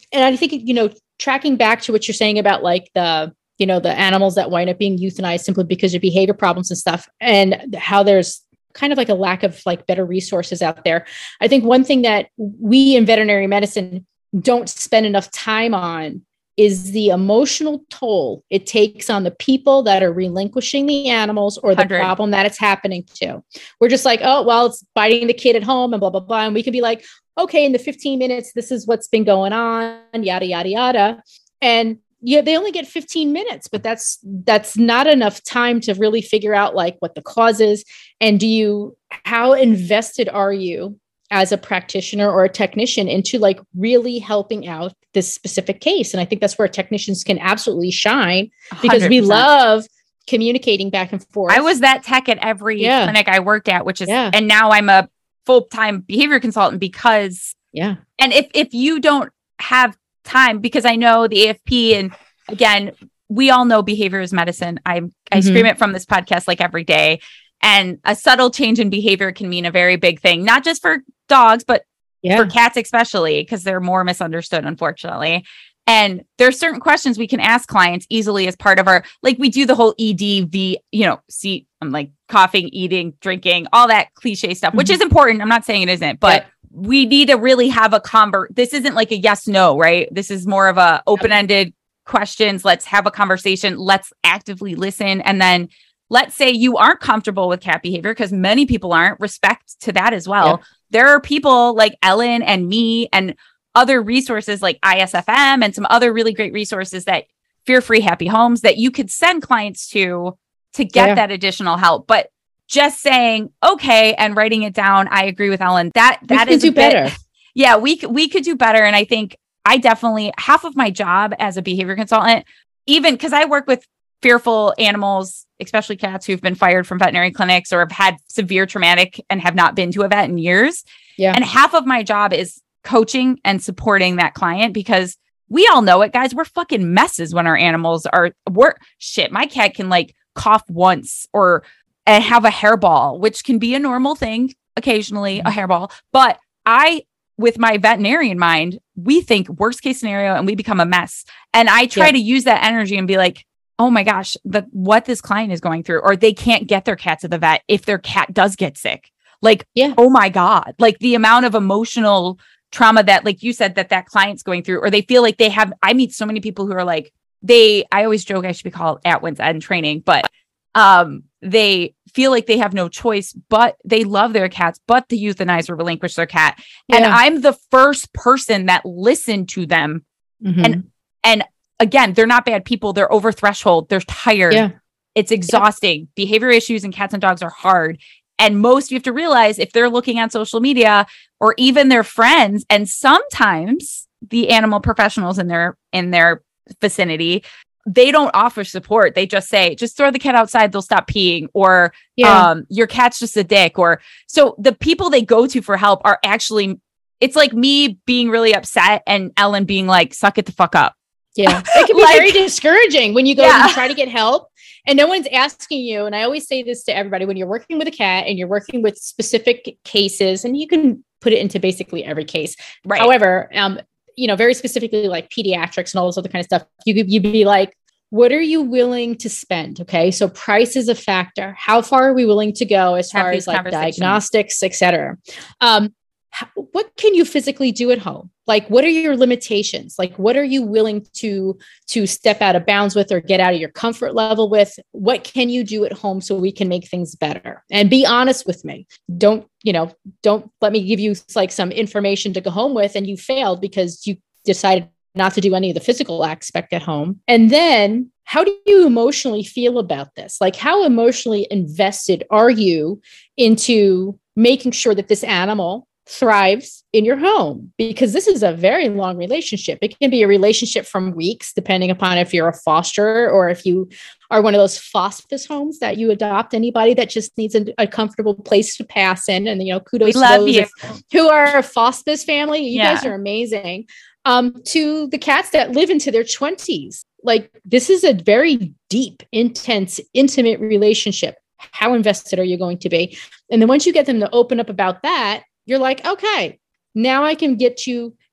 and I think, you know, tracking back to what you're saying about like the, you know, the animals that wind up being euthanized simply because of behavior problems and stuff, and how there's kind of like a lack of like better resources out there. I think one thing that we in veterinary medicine don't spend enough time on is the emotional toll it takes on the people that are relinquishing the animals or the one hundred problem that it's happening to. We're just like, oh, well, it's biting the kid at home and blah, blah, blah. And we could be like, okay, in the fifteen minutes, this is what's been going on, yada, yada, yada. And yeah, they only get fifteen minutes, but that's, that's not enough time to really figure out like what the cause is. And do you, how invested are you as a practitioner or a technician into like really helping out this specific case? And I think that's where technicians can absolutely shine, because we one hundred percent love communicating back and forth. I was that tech at every yeah. clinic I worked at, which is, yeah. and now I'm a full-time behavior consultant because, yeah. And if, if you don't have time, because I know the A F P, and again, we all know behavior is medicine. I, I mm-hmm. scream it from this podcast like every day. And a subtle change in behavior can mean a very big thing, not just for dogs, but yeah. for cats, especially because they're more misunderstood, unfortunately. And there's certain questions we can ask clients easily as part of our, like we do the whole E D V, you know, see, I'm like coughing, eating, drinking, all that cliche stuff, mm-hmm. which is important. I'm not saying it isn't, but yeah. we need to really have a convert. This isn't like a yes, no, right? This is more of a open-ended questions. Let's have a conversation. Let's actively listen. And then let's say you aren't comfortable with cat behavior, because many people aren't. Respect to that as well. Yeah. There are people like Ellen and me and other resources like I S F M and some other really great resources that Fear Free Happy Homes that you could send clients to to get yeah. that additional help. But just saying, okay, and writing it down, I agree with Ellen. That that we is do bit, better. Yeah, we we could do better. And I think I definitely, half of my job as a behavior consultant, even because I work with fearful animals, especially cats who've been fired from veterinary clinics or have had severe traumatic and have not been to a vet in years. Yeah. And half of my job is coaching and supporting that client, because we all know it, guys. We're fucking messes when our animals are, we're shit. My cat can like cough once or uh, have a hairball, which can be a normal thing occasionally, mm-hmm. a hairball. But I, with my veterinarian mind, we think worst case scenario and we become a mess. And I try yeah. to use that energy and be like, oh my gosh, the what this client is going through, or they can't get their cat to the vet if their cat does get sick. Like, yeah. oh my God, like the amount of emotional trauma that, like you said, that that client's going through, or they feel like they have, I meet so many people who are like, they, I always joke I should be called at Wins End training, but um, they feel like they have no choice, but they love their cats, but to euthanize or relinquish their cat. Yeah. And I'm the first person that listened to them. Mm-hmm. And, and again, they're not bad people. They're over threshold. They're tired. Yeah. It's exhausting. Yeah. Behavior issues in cats and dogs are hard. And most, you have to realize, if they're looking on social media or even their friends, and sometimes the animal professionals in their, in their vicinity, they don't offer support. They just say, just throw the cat outside, they'll stop peeing, or yeah. um, your cat's just a dick. Or so the people they go to for help are actually, it's like me being really upset and Ellen being like, suck it the fuck up. Yeah. It can be like, very discouraging when you go yeah. and try to get help and no one's asking you. And I always say this to everybody, when you're working with a cat and you're working with specific cases, and you can put it into basically every case. Right. However, um, you know, very specifically like pediatrics and all this other kind of stuff, you could, you'd be like, what are you willing to spend? Okay. So price is a factor. How far are we willing to go as Have far as like diagnostics, et cetera? Um, how, what can you physically do at home? Like, what are your limitations? Like, what are you willing to, to step out of bounds with or get out of your comfort level with? What can you do at home so we can make things better? And be honest with me. Don't, you know, don't let me give you like some information to go home with and you failed because you decided not to do any of the physical aspect at home. And then how do you emotionally feel about this? Like, how emotionally invested are you into making sure that this animal thrives in your home? Because this is a very long relationship. It can be a relationship from weeks, depending upon if you're a foster or if you are one of those hospice homes that you adopt anybody that just needs a, a comfortable place to pass in. And, you know, kudos we to love those you. who are a hospice family. You yeah. guys are amazing. Um, to the cats that live into their twenties. Like, this is a very deep, intense, intimate relationship. How invested are you going to be? And then once you get them to open up about that, you're like, okay, now I can get you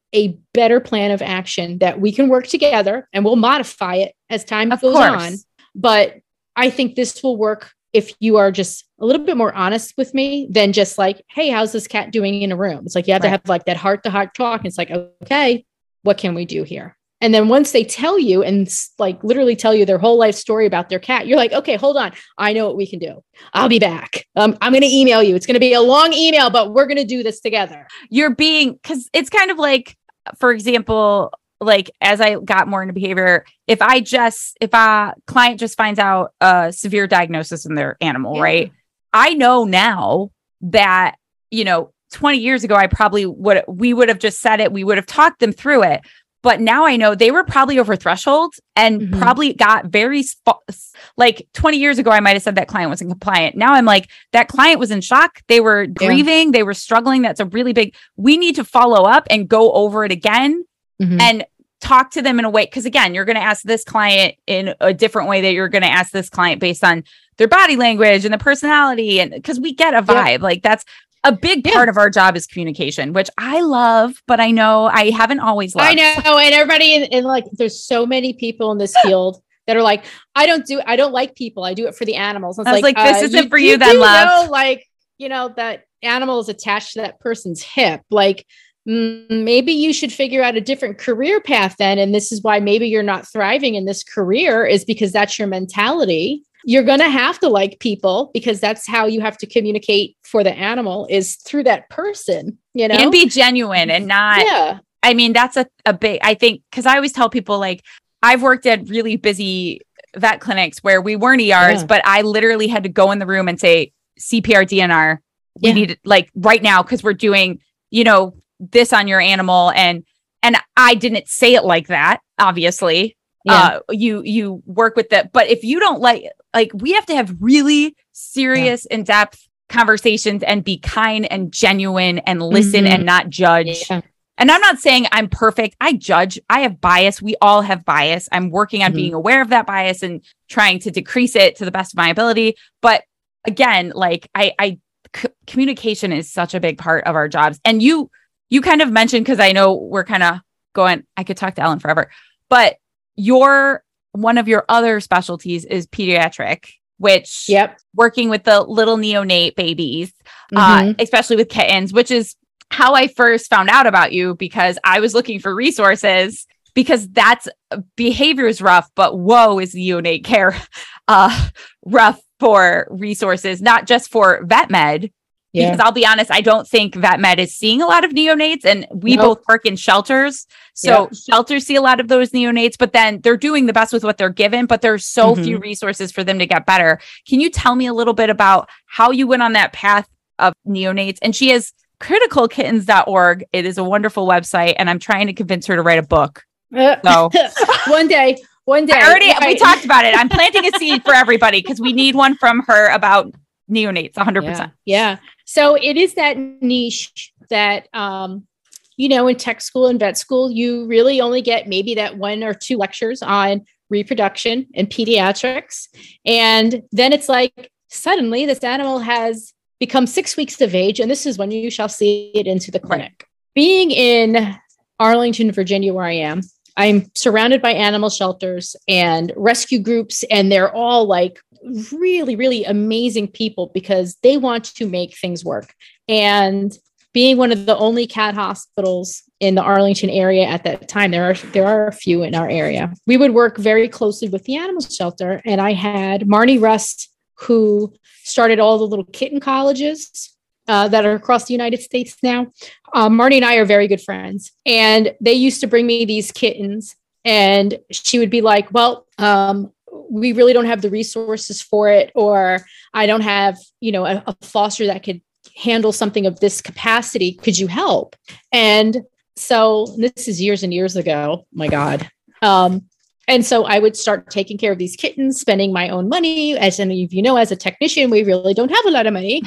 a better plan of action that we can work together, and we'll modify it as time Of goes course. on. But I think this will work if you are just a little bit more honest with me than just like, hey, how's this cat doing in a room? It's like, you have Right. to have like that heart to heart talk. It's like, okay, what can we do here? And then once they tell you and like literally tell you their whole life story about their cat, you're like, okay, hold on. I know what we can do. I'll be back. Um, I'm going to email you. It's going to be a long email, but we're going to do this together. You're being, because it's kind of like, for example, like as I got more into behavior, if I just, if a client just finds out a severe diagnosis in their animal, Yeah. right? I know now that, you know, twenty years ago, I probably would, we would have just said it. We would have talked them through it. But now I know they were probably over threshold and Mhm. probably got very, sp- like twenty years ago, I might've said that client wasn't compliant. Now I'm like, that client was in shock. They were grieving. They were struggling. That's a really big, we need to follow up and go over it again. Mhm. And talk to them in a way. Cause again, you're going to ask this client in a different way that you're going to ask this client based on their body language and the personality. And cause we get a vibe, like that's a big Yeah. part of our job is communication, which I love, but I know I haven't always loved. I know. And everybody in, in like, there's so many people in this field that are like, I don't do, I don't like people. I do it for the animals. And I was like, this uh, isn't for you do then, love. know, like, you know, that animal is attached to that person's hip. Like, mm, maybe you should figure out a different career path then. And this is why maybe you're not thriving in this career, is because that's your mentality. You're going to have to like people because that's how you have to communicate for the animal, is through that person, you know, And be genuine and not, yeah. I mean, that's a, a big, I think, because I always tell people, like, I've worked at really busy vet clinics where we weren't E Rs, Yeah. but I literally had to go in the room and say, C P R, D N R, we Yeah. need it like right now, because we're doing, you know, this on your animal. And, and I didn't say it like that, obviously. Yeah. Uh, you, you work with that. But if you don't like, like, we have to have really serious, in-depth conversations and be kind and genuine and listen Mhm. and not judge. Yeah. And I'm not saying I'm perfect. I judge. I have bias. We all have bias. I'm working on Mhm. being aware of that bias and trying to decrease it to the best of my ability. But again, like I, I c- communication is such a big part of our jobs. And you, you kind of mentioned, because I know we're kind of going, I could talk to Ellen forever, but your, one of your other specialties is pediatric, which Yep. working with the little neonate babies, uh, Mhm. especially with kittens, which is how I first found out about you, because I was looking for resources, because that's behavior is rough, but whoa, is neonate care uh, rough for resources, not just for vet med. Yeah. Because I'll be honest, I don't think vet med is seeing a lot of neonates, and we Nope. both work in shelters. So Yep. shelters see a lot of those neonates, but then they're doing the best with what they're given, but there's so Mhm. few resources for them to get better. Can you tell me a little bit about how you went on that path of neonates? And she has critical kittens dot org. It is a wonderful website, and I'm trying to convince her to write a book. Uh, So one day, one day. I already, we Right. talked about it. I'm planting a seed for everybody because we need one from her about neonates, one hundred percent. Yeah. yeah. So it is that niche that, um, you know, in tech school and vet school, you really only get maybe that one or two lectures on reproduction and pediatrics. And then it's like, suddenly this animal has become six weeks of age, and this is when you shall see it into the clinic. Right. Being in Arlington, Virginia, where I am, I'm surrounded by animal shelters and rescue groups, and they're all like really, really amazing people because they want to make things work. And being one of the only cat hospitals in the Arlington area at that time, there are there are a few in our area. We would work very closely with the animal shelter, and I had Marnie Rust, who started all the little kitten colleges uh, that are across the United States now. Um, Marnie and I are very good friends, and they used to bring me these kittens, and she would be like, well, um, we really don't have the resources for it, or I don't have, you know, a, a foster that could handle something of this capacity. Could you help? And so this is years and years ago. My God. Um, and so I would start taking care of these kittens, spending my own money. As any of you know, as a technician, we really don't have a lot of money.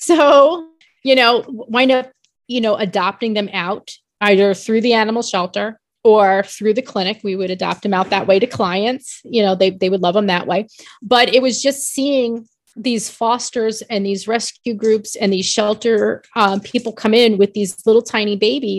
So, you know, wind up, you know, adopting them out either through the animal shelter or through the clinic. We would adopt them out that way to clients. You know, they, they would love them that way. But it was just seeing these fosters and these rescue groups and these shelter um, people come in with these little tiny babies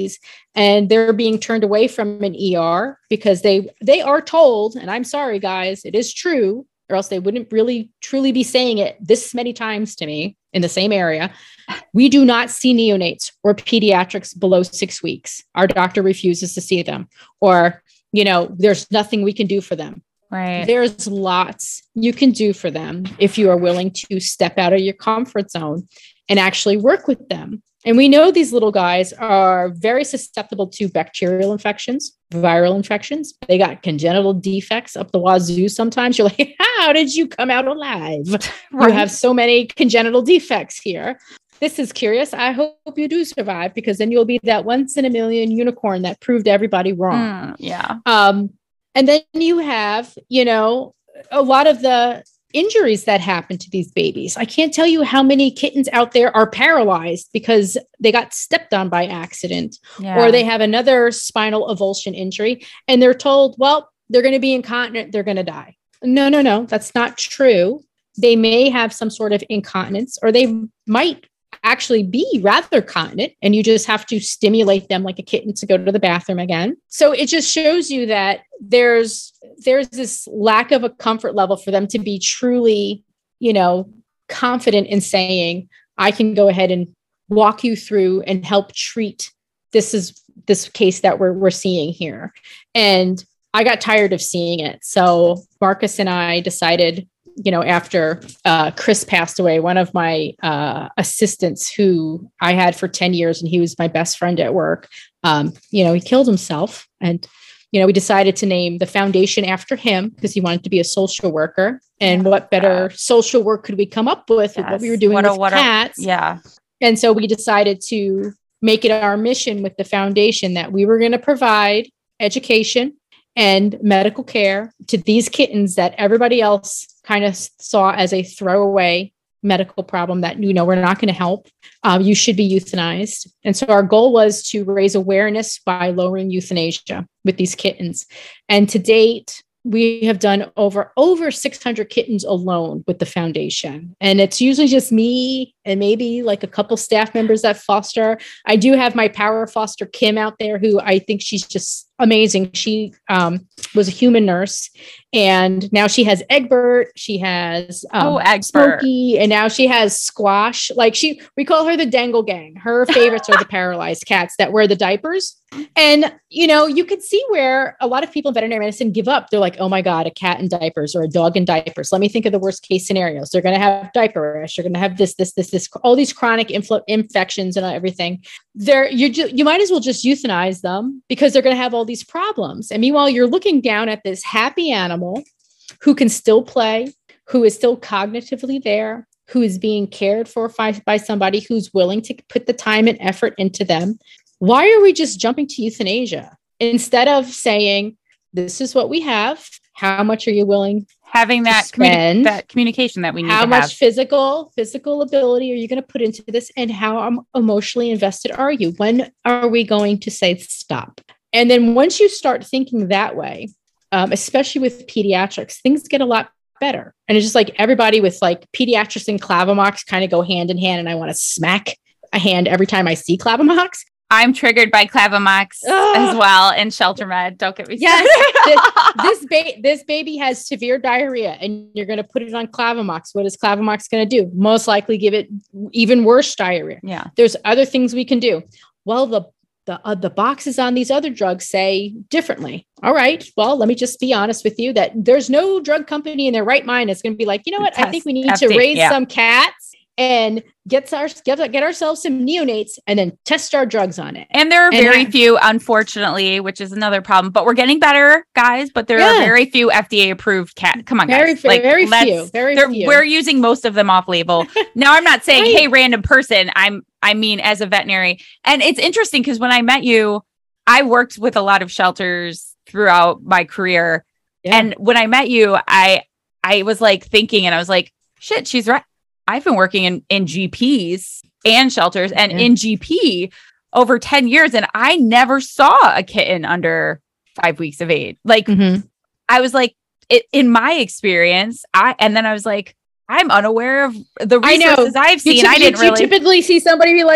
and they're being turned away from an E R because they they are told, and I'm sorry guys, it is true, or else they wouldn't really truly be saying it this many times to me in the same area. We do not see neonates or pediatrics below six weeks. Our doctor refuses to see them, or, you know, there's nothing we can do for them. Right. There's lots you can do for them if you are willing to step out of your comfort zone and actually work with them. And we know these little guys are very susceptible to bacterial infections, viral infections. They got congenital defects up the wazoo. Sometimes you're like, how did you come out alive? Right. You have so many congenital defects here. This is curious. I hope you do survive, because then you'll be that once in a million unicorn that proved everybody wrong. Mm, yeah. Um, and then you have, you know, a lot of the injuries that happen to these babies. I can't tell you how many kittens out there are paralyzed because they got stepped on by accident, yeah. or they have another spinal avulsion injury, and they're told, well, they're going to be incontinent, they're going to die. No, no, no, that's not true. They may have some sort of incontinence, or they might actually be rather continent, and you just have to stimulate them like a kitten to go to the bathroom again. So it just shows you that there's there's this lack of a comfort level for them to be truly, you know, confident in saying, I can go ahead and walk you through and help treat this is this case that we're we're seeing here. And I got tired of seeing it. So Marcus and I decided, you know, after uh, Chris passed away, one of my uh, assistants who I had for ten years, and he was my best friend at work, um, you know, he killed himself. And, you know, we decided to name the foundation after him because he wanted to be a social worker. And what better yeah. social work could we come up with yes. with what we were doing what with a, what cats? A, yeah. And so we decided to make it our mission with the foundation that we were going to provide education and medical care to these kittens that everybody else kind of saw as a throwaway medical problem that, you know, we're not going to help. Um, you should be euthanized. And so our goal was to raise awareness by lowering euthanasia with these kittens. And to date, we have done over, over six hundred kittens alone with the foundation. And it's usually just me and maybe like a couple staff members that foster. I do have my power foster, Kim, out there, who I think she's just amazing. She um, was a human nurse, and now she has Egbert. She has um, oh, Egbert. Smokey, and now she has Squash. Like she, we call her the Dangle Gang. Her favorites are the paralyzed cats that wear the diapers. And, you know, you can see where a lot of people in veterinary medicine give up. They're like, oh my God, a cat in diapers or a dog in diapers. Let me think of the worst case scenarios. They're going to have diaper rash. They're going to have this, this, this, this, all these chronic infl- infections and everything. There, you ju- you might as well just euthanize them because they're going to have all these problems. And meanwhile, you're looking down at this happy animal who can still play, who is still cognitively there, who is being cared for by, by somebody who's willing to put the time and effort into them. Why are we just jumping to euthanasia instead of saying, this is what we have? How much are you willing having that, communi- that communication that we need how to much have. physical physical ability are you going to put into this, and how um, emotionally invested are you? When are we going to say stop? And then once you start thinking that way, um, especially with pediatrics, things get a lot better. And it's just like everybody with like pediatrics and Clavamox kind of go hand in hand, and I want to smack a hand every time I see Clavamox. I'm triggered by Clavamox Ugh. as well in shelter med. Don't get me started. Yes, this this, ba- this baby has severe diarrhea, and you're going to put it on Clavamox. What is Clavamox going to do? Most likely give it even worse diarrhea. Yeah. There's other things we can do. Well, the the uh, the boxes on these other drugs say differently. All right. Well, let me just be honest with you that there's no drug company in their right mind that's going to be like, you know what? Test, I think we need F D, to raise yeah. some cats and get our get, get ourselves some neonates and then test our drugs on it. And there are and very I, few, unfortunately, which is another problem, but we're getting better, guys, but there yeah. are very few F D A approved cat. Come on, very, guys. Like, very few, very few. We're using most of them off label. Now, I'm not saying, right. hey, random person. I'm, I mean, as a veterinary. And it's interesting because when I met you, I worked with a lot of shelters throughout my career. Yeah. And when I met you, I, I was like thinking, and I was like, shit, she's right. I've been working in, in G Ps and shelters and yeah. in G P over ten years. And I never saw a kitten under five weeks of age. Like mm-hmm. I was like, it, in my experience, I, and then I was like, I'm unaware of the resources I've seen. You, t- I didn't you, really you typically see somebody be like,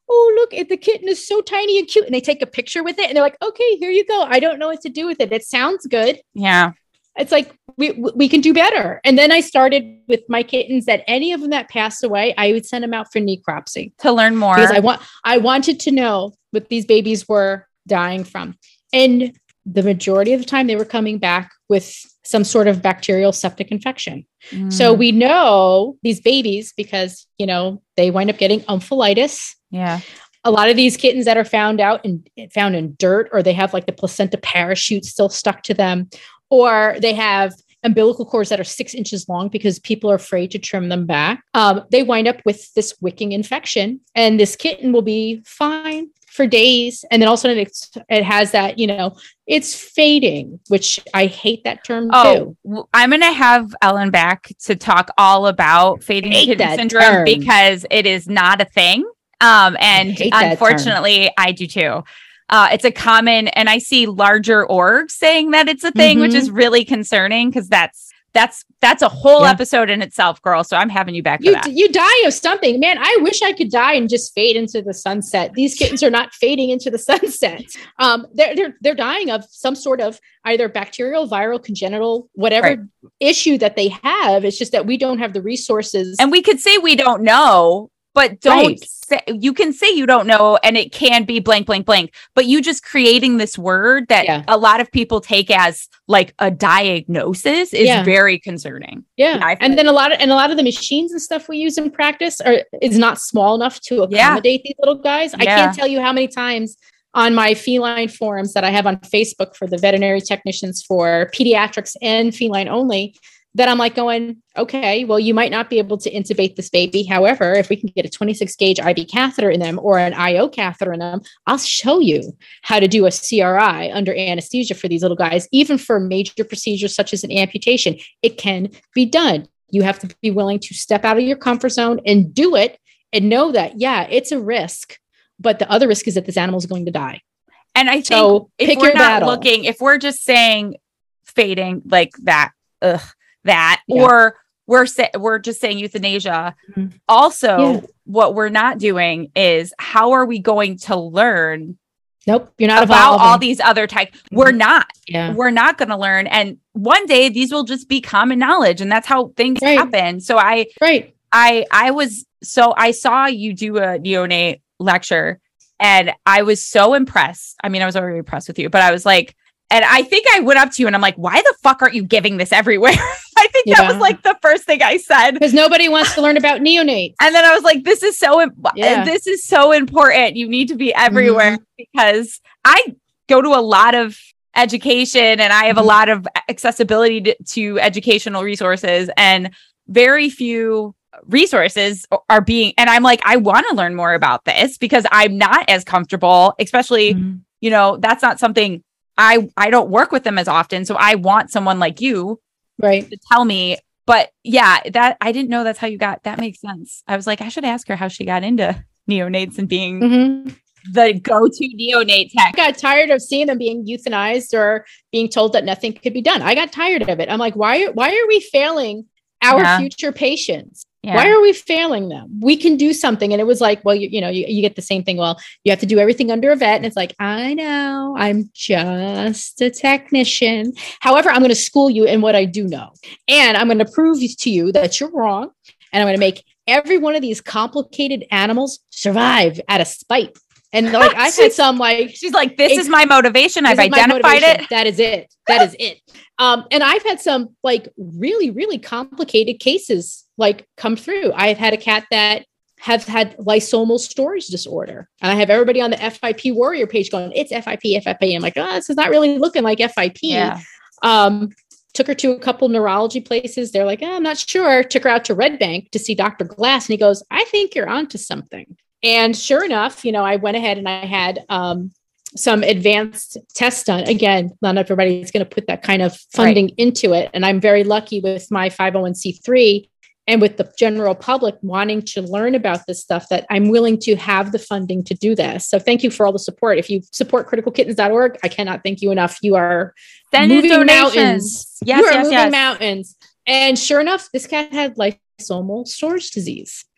oh, look, it, the kitten is so tiny and cute. And they take a picture with it and they're like, okay, here you go. I don't know what to do with it. It sounds good. Yeah. It's like, we we can do better. And then I started with my kittens that any of them that passed away, I would send them out for necropsy. To learn more. Because I want, I wanted to know what these babies were dying from. And the majority of the time they were coming back with some sort of bacterial septic infection. Mm. So we know these babies because, you know, they wind up getting omphalitis. Yeah. A lot of these kittens that are found out and found in dirt, or they have like the placenta parachute still stuck to them, or they have umbilical cords that are six inches long because people are afraid to trim them back. Um, they wind up with this wicking infection, and this kitten will be fine for days. And then all of a sudden it's, it has that, you know, it's fading, which I hate that term oh, too. I'm going to have Ellen back to talk all about fading kitten syndrome term. Because it is not a thing. Um, and unfortunately I do too. Uh, it's a common, and I see larger orgs saying that it's a thing, mm-hmm. which is really concerning because that's that's that's a whole yeah. episode in itself, girl. So I'm having you back you, for that. You die of something, man. I wish I could die and just fade into the sunset. These kittens are not fading into the sunset. Um, they're they're they're dying of some sort of either bacterial, viral, congenital, whatever right. issue that they have. It's just that we don't have the resources, and we could say we don't know. But don't right. say, you can say you don't know, and it can be blank, blank, blank, but you just creating this word that yeah. a lot of people take as like a diagnosis is yeah. very concerning. Yeah. yeah and then a lot of, and a lot of the machines and stuff we use in practice are, is not small enough to accommodate yeah. these little guys. Yeah. I can't tell you how many times on my feline forums that I have on Facebook for the veterinary technicians for pediatrics and feline only, that I'm like going, okay, well, you might not be able to intubate this baby. However, if we can get a twenty-six gauge I V catheter in them or an I O catheter in them, I'll show you how to do a C R I under anesthesia for these little guys. Even for major procedures such as an amputation, it can be done. You have to be willing to step out of your comfort zone and do it and know that, yeah, it's a risk, but the other risk is that this animal is going to die. And I think so if pick we're your not battle. looking, if we're just saying fading like that, ugh, that, yeah. or we're sa- we're just saying euthanasia. Mm-hmm. Also, yeah. what we're not doing is how are we going to learn? Nope, you're not about evolving. all these other types. Mm-hmm. We're not. Yeah, we're not going to learn. And one day these will just be common knowledge, and that's how things right. happen. So I, right, I, I was so I saw you do a neonate lecture, and I was so impressed. I mean, I was already impressed with you, but I was like. And I think I went up to you and I'm like, why the fuck aren't you giving this everywhere? I think yeah. that was like the first thing I said. Because nobody wants to learn about neonates. And then I was like, this is so, imp- yeah. this is so important. You need to be everywhere mm-hmm. because I go to a lot of education and I have mm-hmm. a lot of accessibility to, to educational resources, and very few resources are being, and I'm like, I want to learn more about this because I'm not as comfortable, especially, mm-hmm. you know, that's not something I, I don't work with them as often. So I want someone like you right. to tell me. But yeah, that I didn't know that's how you got. That makes sense. I was like, I should ask her how she got into neonates and being mm-hmm. the go-to neonate tech. I got tired of seeing them being euthanized or being told that nothing could be done. I got tired of it. I'm like, why, why are we failing our yeah. future patients? Yeah. Why are we failing them? We can do something. And it was like, well, you, you know, you, you get the same thing. Well, you have to do everything under a vet. And it's like, I know, I'm just a technician. However, I'm going to school you in what I do know. And I'm going to prove to you that you're wrong. And I'm going to make every one of these complicated animals survive out of spite. And like, I've had some like, she's like, this is my motivation. I've identified motivation. it. That is it. That is it. Um, and I've had some like really, really complicated cases like come through. I've had a cat that have had lysosomal storage disorder. And I have everybody on the F I P warrior page going, it's F I P, F I P. I'm like, oh, this is not really looking like F I P. Yeah. Um, took her to a couple neurology places. They're like, oh, I'm not sure. Took her out to Red Bank to see Doctor Glass. And he goes, I think you're onto something. And sure enough, you know, I went ahead and I had um, some advanced tests done. Again, not everybody's going to put that kind of funding right. into it. And I'm very lucky with my five oh one c three and with the general public wanting to learn about this stuff that I'm willing to have the funding to do this. So thank you for all the support. If you support critical kittens dot org, I cannot thank you enough. You are Send moving donations. mountains. Yes, you are yes, moving yes. mountains. And sure enough, this cat had lysosomal storage disease.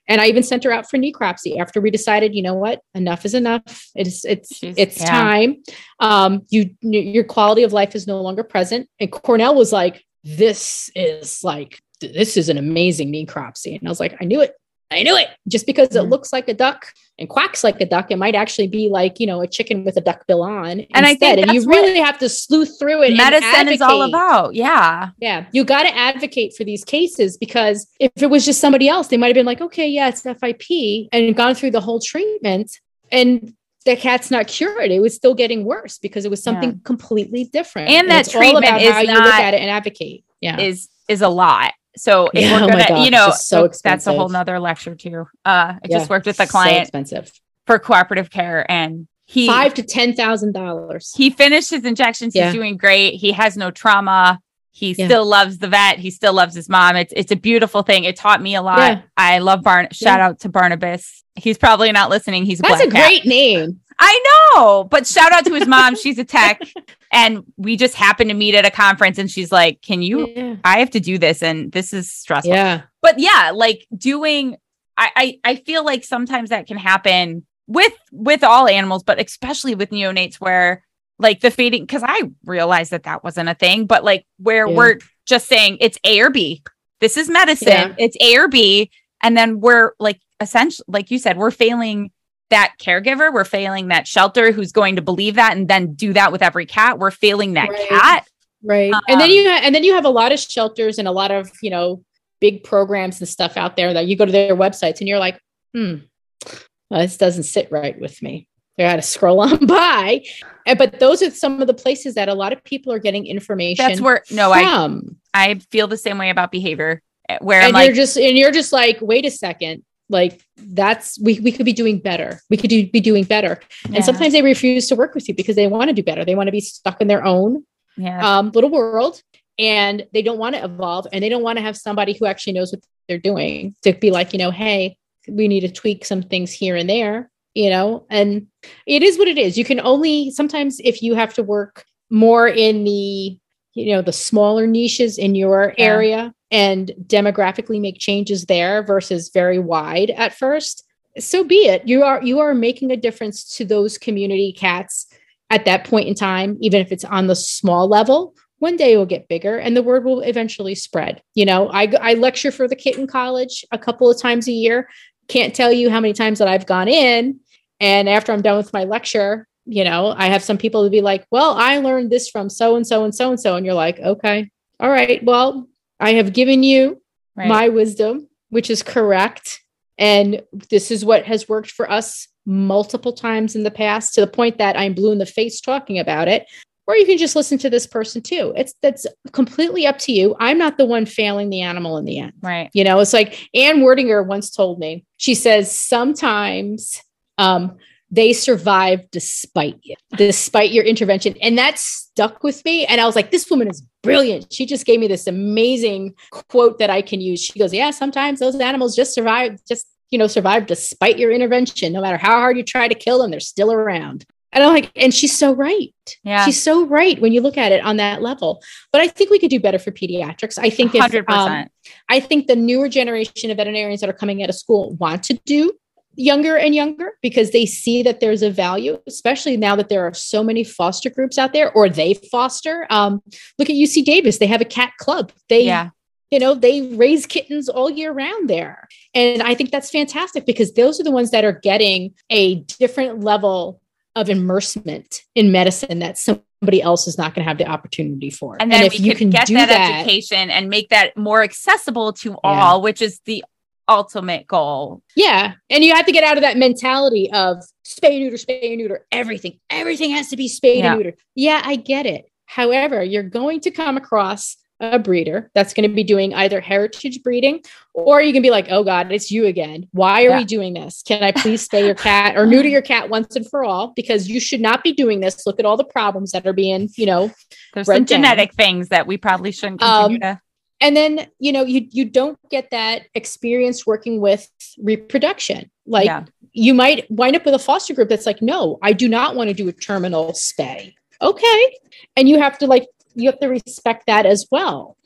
And I even sent her out for necropsy after we decided, you know what, enough is enough. It's it's She's, it's yeah. time. Um, you your quality of life is no longer present. And Cornell was like, this is like, this is an amazing necropsy. And I was like, I knew it. I knew it. Just because mm-hmm. it looks like a duck and quacks like a duck, it might actually be like, you know, a chicken with a duck bill on. And instead. I think and you really have to sleuth through it. Medicine is all about. Yeah. Yeah. You got to advocate for these cases, because if it was just somebody else, they might've been like, okay, yeah, it's F I P, and gone through the whole treatment, and the cat's not cured. It was still getting worse because it was something yeah. completely different. And, and that it's treatment all about is how not, you look at it and advocate. Yeah. Is, is a lot. So if yeah, we're oh gonna, God, you know, so that's a whole nother lecture too. Uh, I yeah, just worked with a client so expensive. for cooperative care, and he five to ten thousand dollars. He finished his injections. Yeah. He's doing great. He has no trauma. He yeah. still loves the vet. He still loves his mom. It's it's a beautiful thing. It taught me a lot. Yeah. I love Barn. Shout yeah. out to Barnabas. He's probably not listening. He's a that's black a cat. great name. I know, but shout out to his mom. She's a tech, and we just happened to meet at a conference, and she's like, can you, yeah. I have to do this. And this is stressful. Yeah. But yeah, like doing, I, I, I feel like sometimes that can happen with, with all animals, but especially with neonates, where like the feeding, cause I realized that that wasn't a thing, but like where yeah. we're just saying it's A or B, this is medicine, yeah. it's A or B. And then we're like, essentially, like you said, we're failing that caregiver, we're failing that shelter who's going to believe that and then do that with every cat. We're failing that right. cat. Right. Um, and then you ha- and then you have a lot of shelters and a lot of, you know, big programs and stuff out there that you go to their websites and you're like, hmm, well, this doesn't sit right with me. They got to scroll on by. And, but those are some of the places that a lot of people are getting information. That's where, no, from. I, I feel the same way about behavior, where and I'm like, you're just, and you're just like, wait a second. Like that's, we, we could be doing better. We could do, be doing better. Yeah. And sometimes they refuse to work with you because they want to do better. They want to be stuck in their own yeah. um, little world, and they don't want to evolve, and they don't want to have somebody who actually knows what they're doing to be like, you know, hey, we need to tweak some things here and there, you know, and it is what it is. You can only, sometimes if you have to work more in the, you know, the smaller niches in your yeah. area and demographically make changes there versus very wide at first, so be it. You are, you are making a difference to those community cats at that point in time, even if it's on the small level. One day it will get bigger and the word will eventually spread. You know, I, I lecture for the Kitten College a couple of times a year. Can't tell you how many times that I've gone in, and after I'm done with my lecture, you know, I have some people to be like, well, I learned this from so-and-so and so-and-so. And you're like, okay, all right, well, I have given you right. my wisdom, which is correct. And this is what has worked for us multiple times in the past, to the point that I'm blue in the face talking about it. Or you can just listen to this person too. It's that's completely up to you. I'm not the one failing the animal in the end. Right. You know, it's like Anne Wordinger once told me, she says, sometimes um, they survive despite you, despite your intervention. And that stuck with me. And I was like, this woman is brilliant. She just gave me this amazing quote that I can use. She goes, yeah, sometimes those animals just survive, just, you know, survive despite your intervention. No matter how hard you try to kill them, they're still around. And I'm like, and she's so right. Yeah. She's so right when you look at it on that level. But I think we could do better for pediatrics. I think if, one hundred percent. Um, I think the newer generation of veterinarians that are coming out of school want to do younger and younger because they see that there's a value, especially now that there are so many foster groups out there, or they foster. Um, look at U C Davis. They have a cat club. They, yeah. you know, they raise kittens all year round there. And I think that's fantastic because those are the ones that are getting a different level of immersement in medicine that somebody else is not going to have the opportunity for. And then and if we you can can get do that, that education and make that more accessible to all, yeah. which is the ultimate goal. Yeah. And you have to get out of that mentality of spay and neuter, spay and neuter, everything. Everything has to be spayed yeah. and neutered. Yeah, I get it. However, you're going to come across a breeder that's going to be doing either heritage breeding, or you can be like, oh God, it's you again. Why are yeah. we doing this? Can I please spay your cat or neuter your cat once and for all? Because you should not be doing this. Look at all the problems that are being, you know, there's some genetic down. things that we probably shouldn't continue um, to. And then, you know, you, you don't get that experience working with reproduction. Like yeah. you might wind up with a foster group that's like, no, I do not want to do a terminal spay. Okay. And you have to like, you have to respect that as well.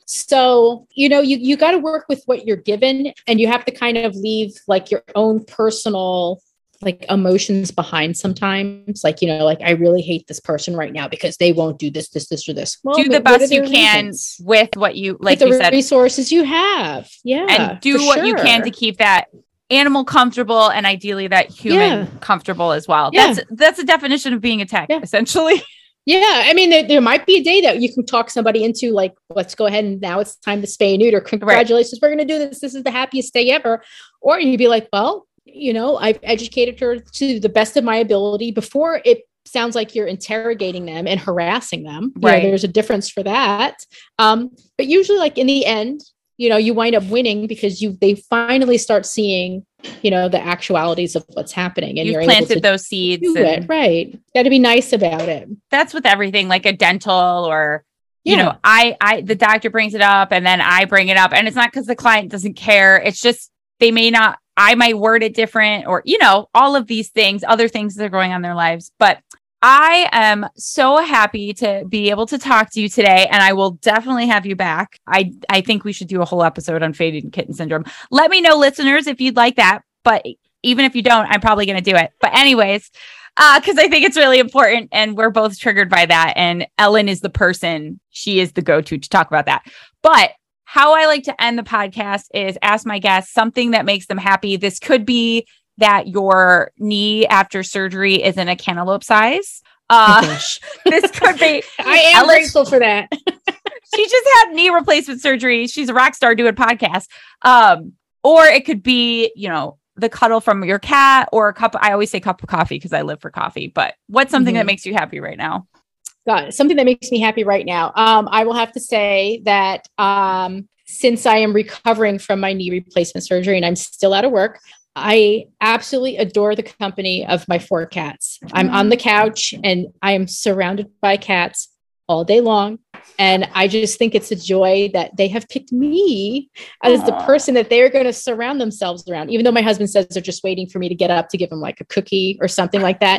So, you know, you, you got to work with what you're given, and you have to kind of leave like your own personal like emotions behind sometimes. Like, you know, like I really hate this person right now because they won't do this, this, this, or this. Well, do the best you can reasons? with what you like, with you the said, resources you have. Yeah. And do what sure. you can to keep that animal comfortable, and ideally that human yeah. comfortable as well. Yeah. That's, that's a definition of being a tech, yeah. essentially. Yeah. I mean, there, there might be a day that you can talk somebody into like, let's go ahead and now it's time to spay and neuter. Congratulations. Right. We're going to do this. This is the happiest day ever. Or you'd be like, well, you know, I've educated her to the best of my ability before it sounds like you're interrogating them and harassing them. Right. You know, there's a difference for that. Um, but usually like in the end, you know, you wind up winning because you, they finally start seeing, you know, the actualities of what's happening, and you've you're planted able to those seeds. Do and it, right. Got to be nice about it. That's with everything, like a dental or, you yeah. know, I, I, the doctor brings it up and then I bring it up, and it's not because the client doesn't care. It's just, they may not, I might word it different, or, you know, all of these things, other things that are going on in their lives. But I am so happy to be able to talk to you today, and I will definitely have you back. I, I think we should do a whole episode on fading kitten syndrome. Let me know, listeners, if you'd like that. But even if you don't, I'm probably going to do it. But anyways, uh, because I think it's really important, and we're both triggered by that. And Ellen is the person, she is the go-to to talk about that. But how I like to end the podcast is ask my guests something that makes them happy. This could be that your knee after surgery is in a cantaloupe size. Uh, this could be. I am Ellen, grateful for that. She just had knee replacement surgery. She's a rock star doing podcasts. Um, or it could be, you know, the cuddle from your cat, or a cup. I always say cup of coffee because I live for coffee. But what's something mm-hmm. that makes you happy right now? God, something that makes me happy right now. Um, I will have to say that um, since I am recovering from my knee replacement surgery and I'm still out of work, I absolutely adore the company of my four cats. I'm on the couch and I am surrounded by cats all day long. And I just think it's a joy that they have picked me as Aww. the person that they're going to surround themselves around, even though my husband says they're just waiting for me to get up to give them like a cookie or something like that.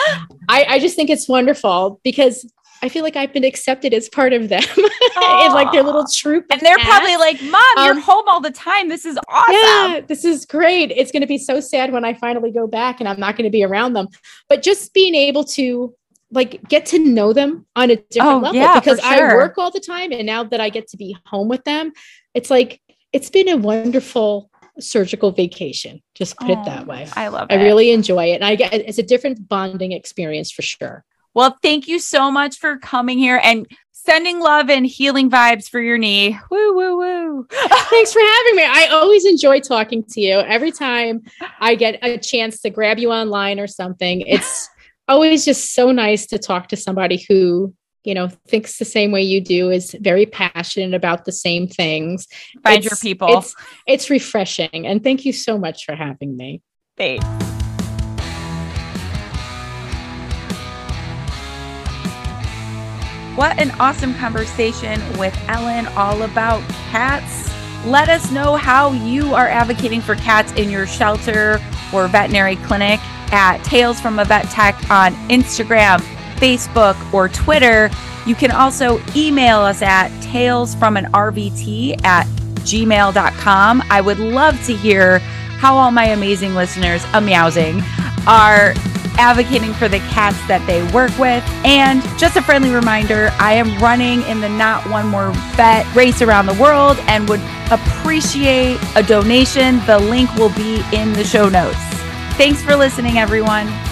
I, I just think it's wonderful because I feel like I've been accepted as part of them in like their little troop. And they're cats. Probably like, Mom, um, you're home all the time. This is awesome. Yeah, this is great. It's going to be so sad when I finally go back and I'm not going to be around them. But just being able to like get to know them on a different oh, level yeah, because sure. I work all the time. And now that I get to be home with them, it's like, it's been a wonderful surgical vacation. Just put oh, it that way. I love it. I really enjoy it. And I get, it's a different bonding experience for sure. Well, thank you so much for coming here and sending love and healing vibes for your knee. Woo, woo, woo. Thanks for having me. I always enjoy talking to you. Every time I get a chance to grab you online or something, it's always just so nice to talk to somebody who, you know, thinks the same way you do, is very passionate about the same things. Find it's, your people. It's, it's refreshing. And thank you so much for having me. Thanks. What an awesome conversation with Ellen all about cats. Let us know how you are advocating for cats in your shelter or veterinary clinic at Tales from a Vet Tech on Instagram, Facebook, or Twitter. You can also email us at talesfromanrvt at gmail dot com. I would love to hear how all my amazing listeners, a meowsing, are advocating for the cats that they work with. And just a friendly reminder, I am running in the Not One More Vet race around the world and would appreciate a donation. The link will be in the show notes. Thanks for listening, everyone.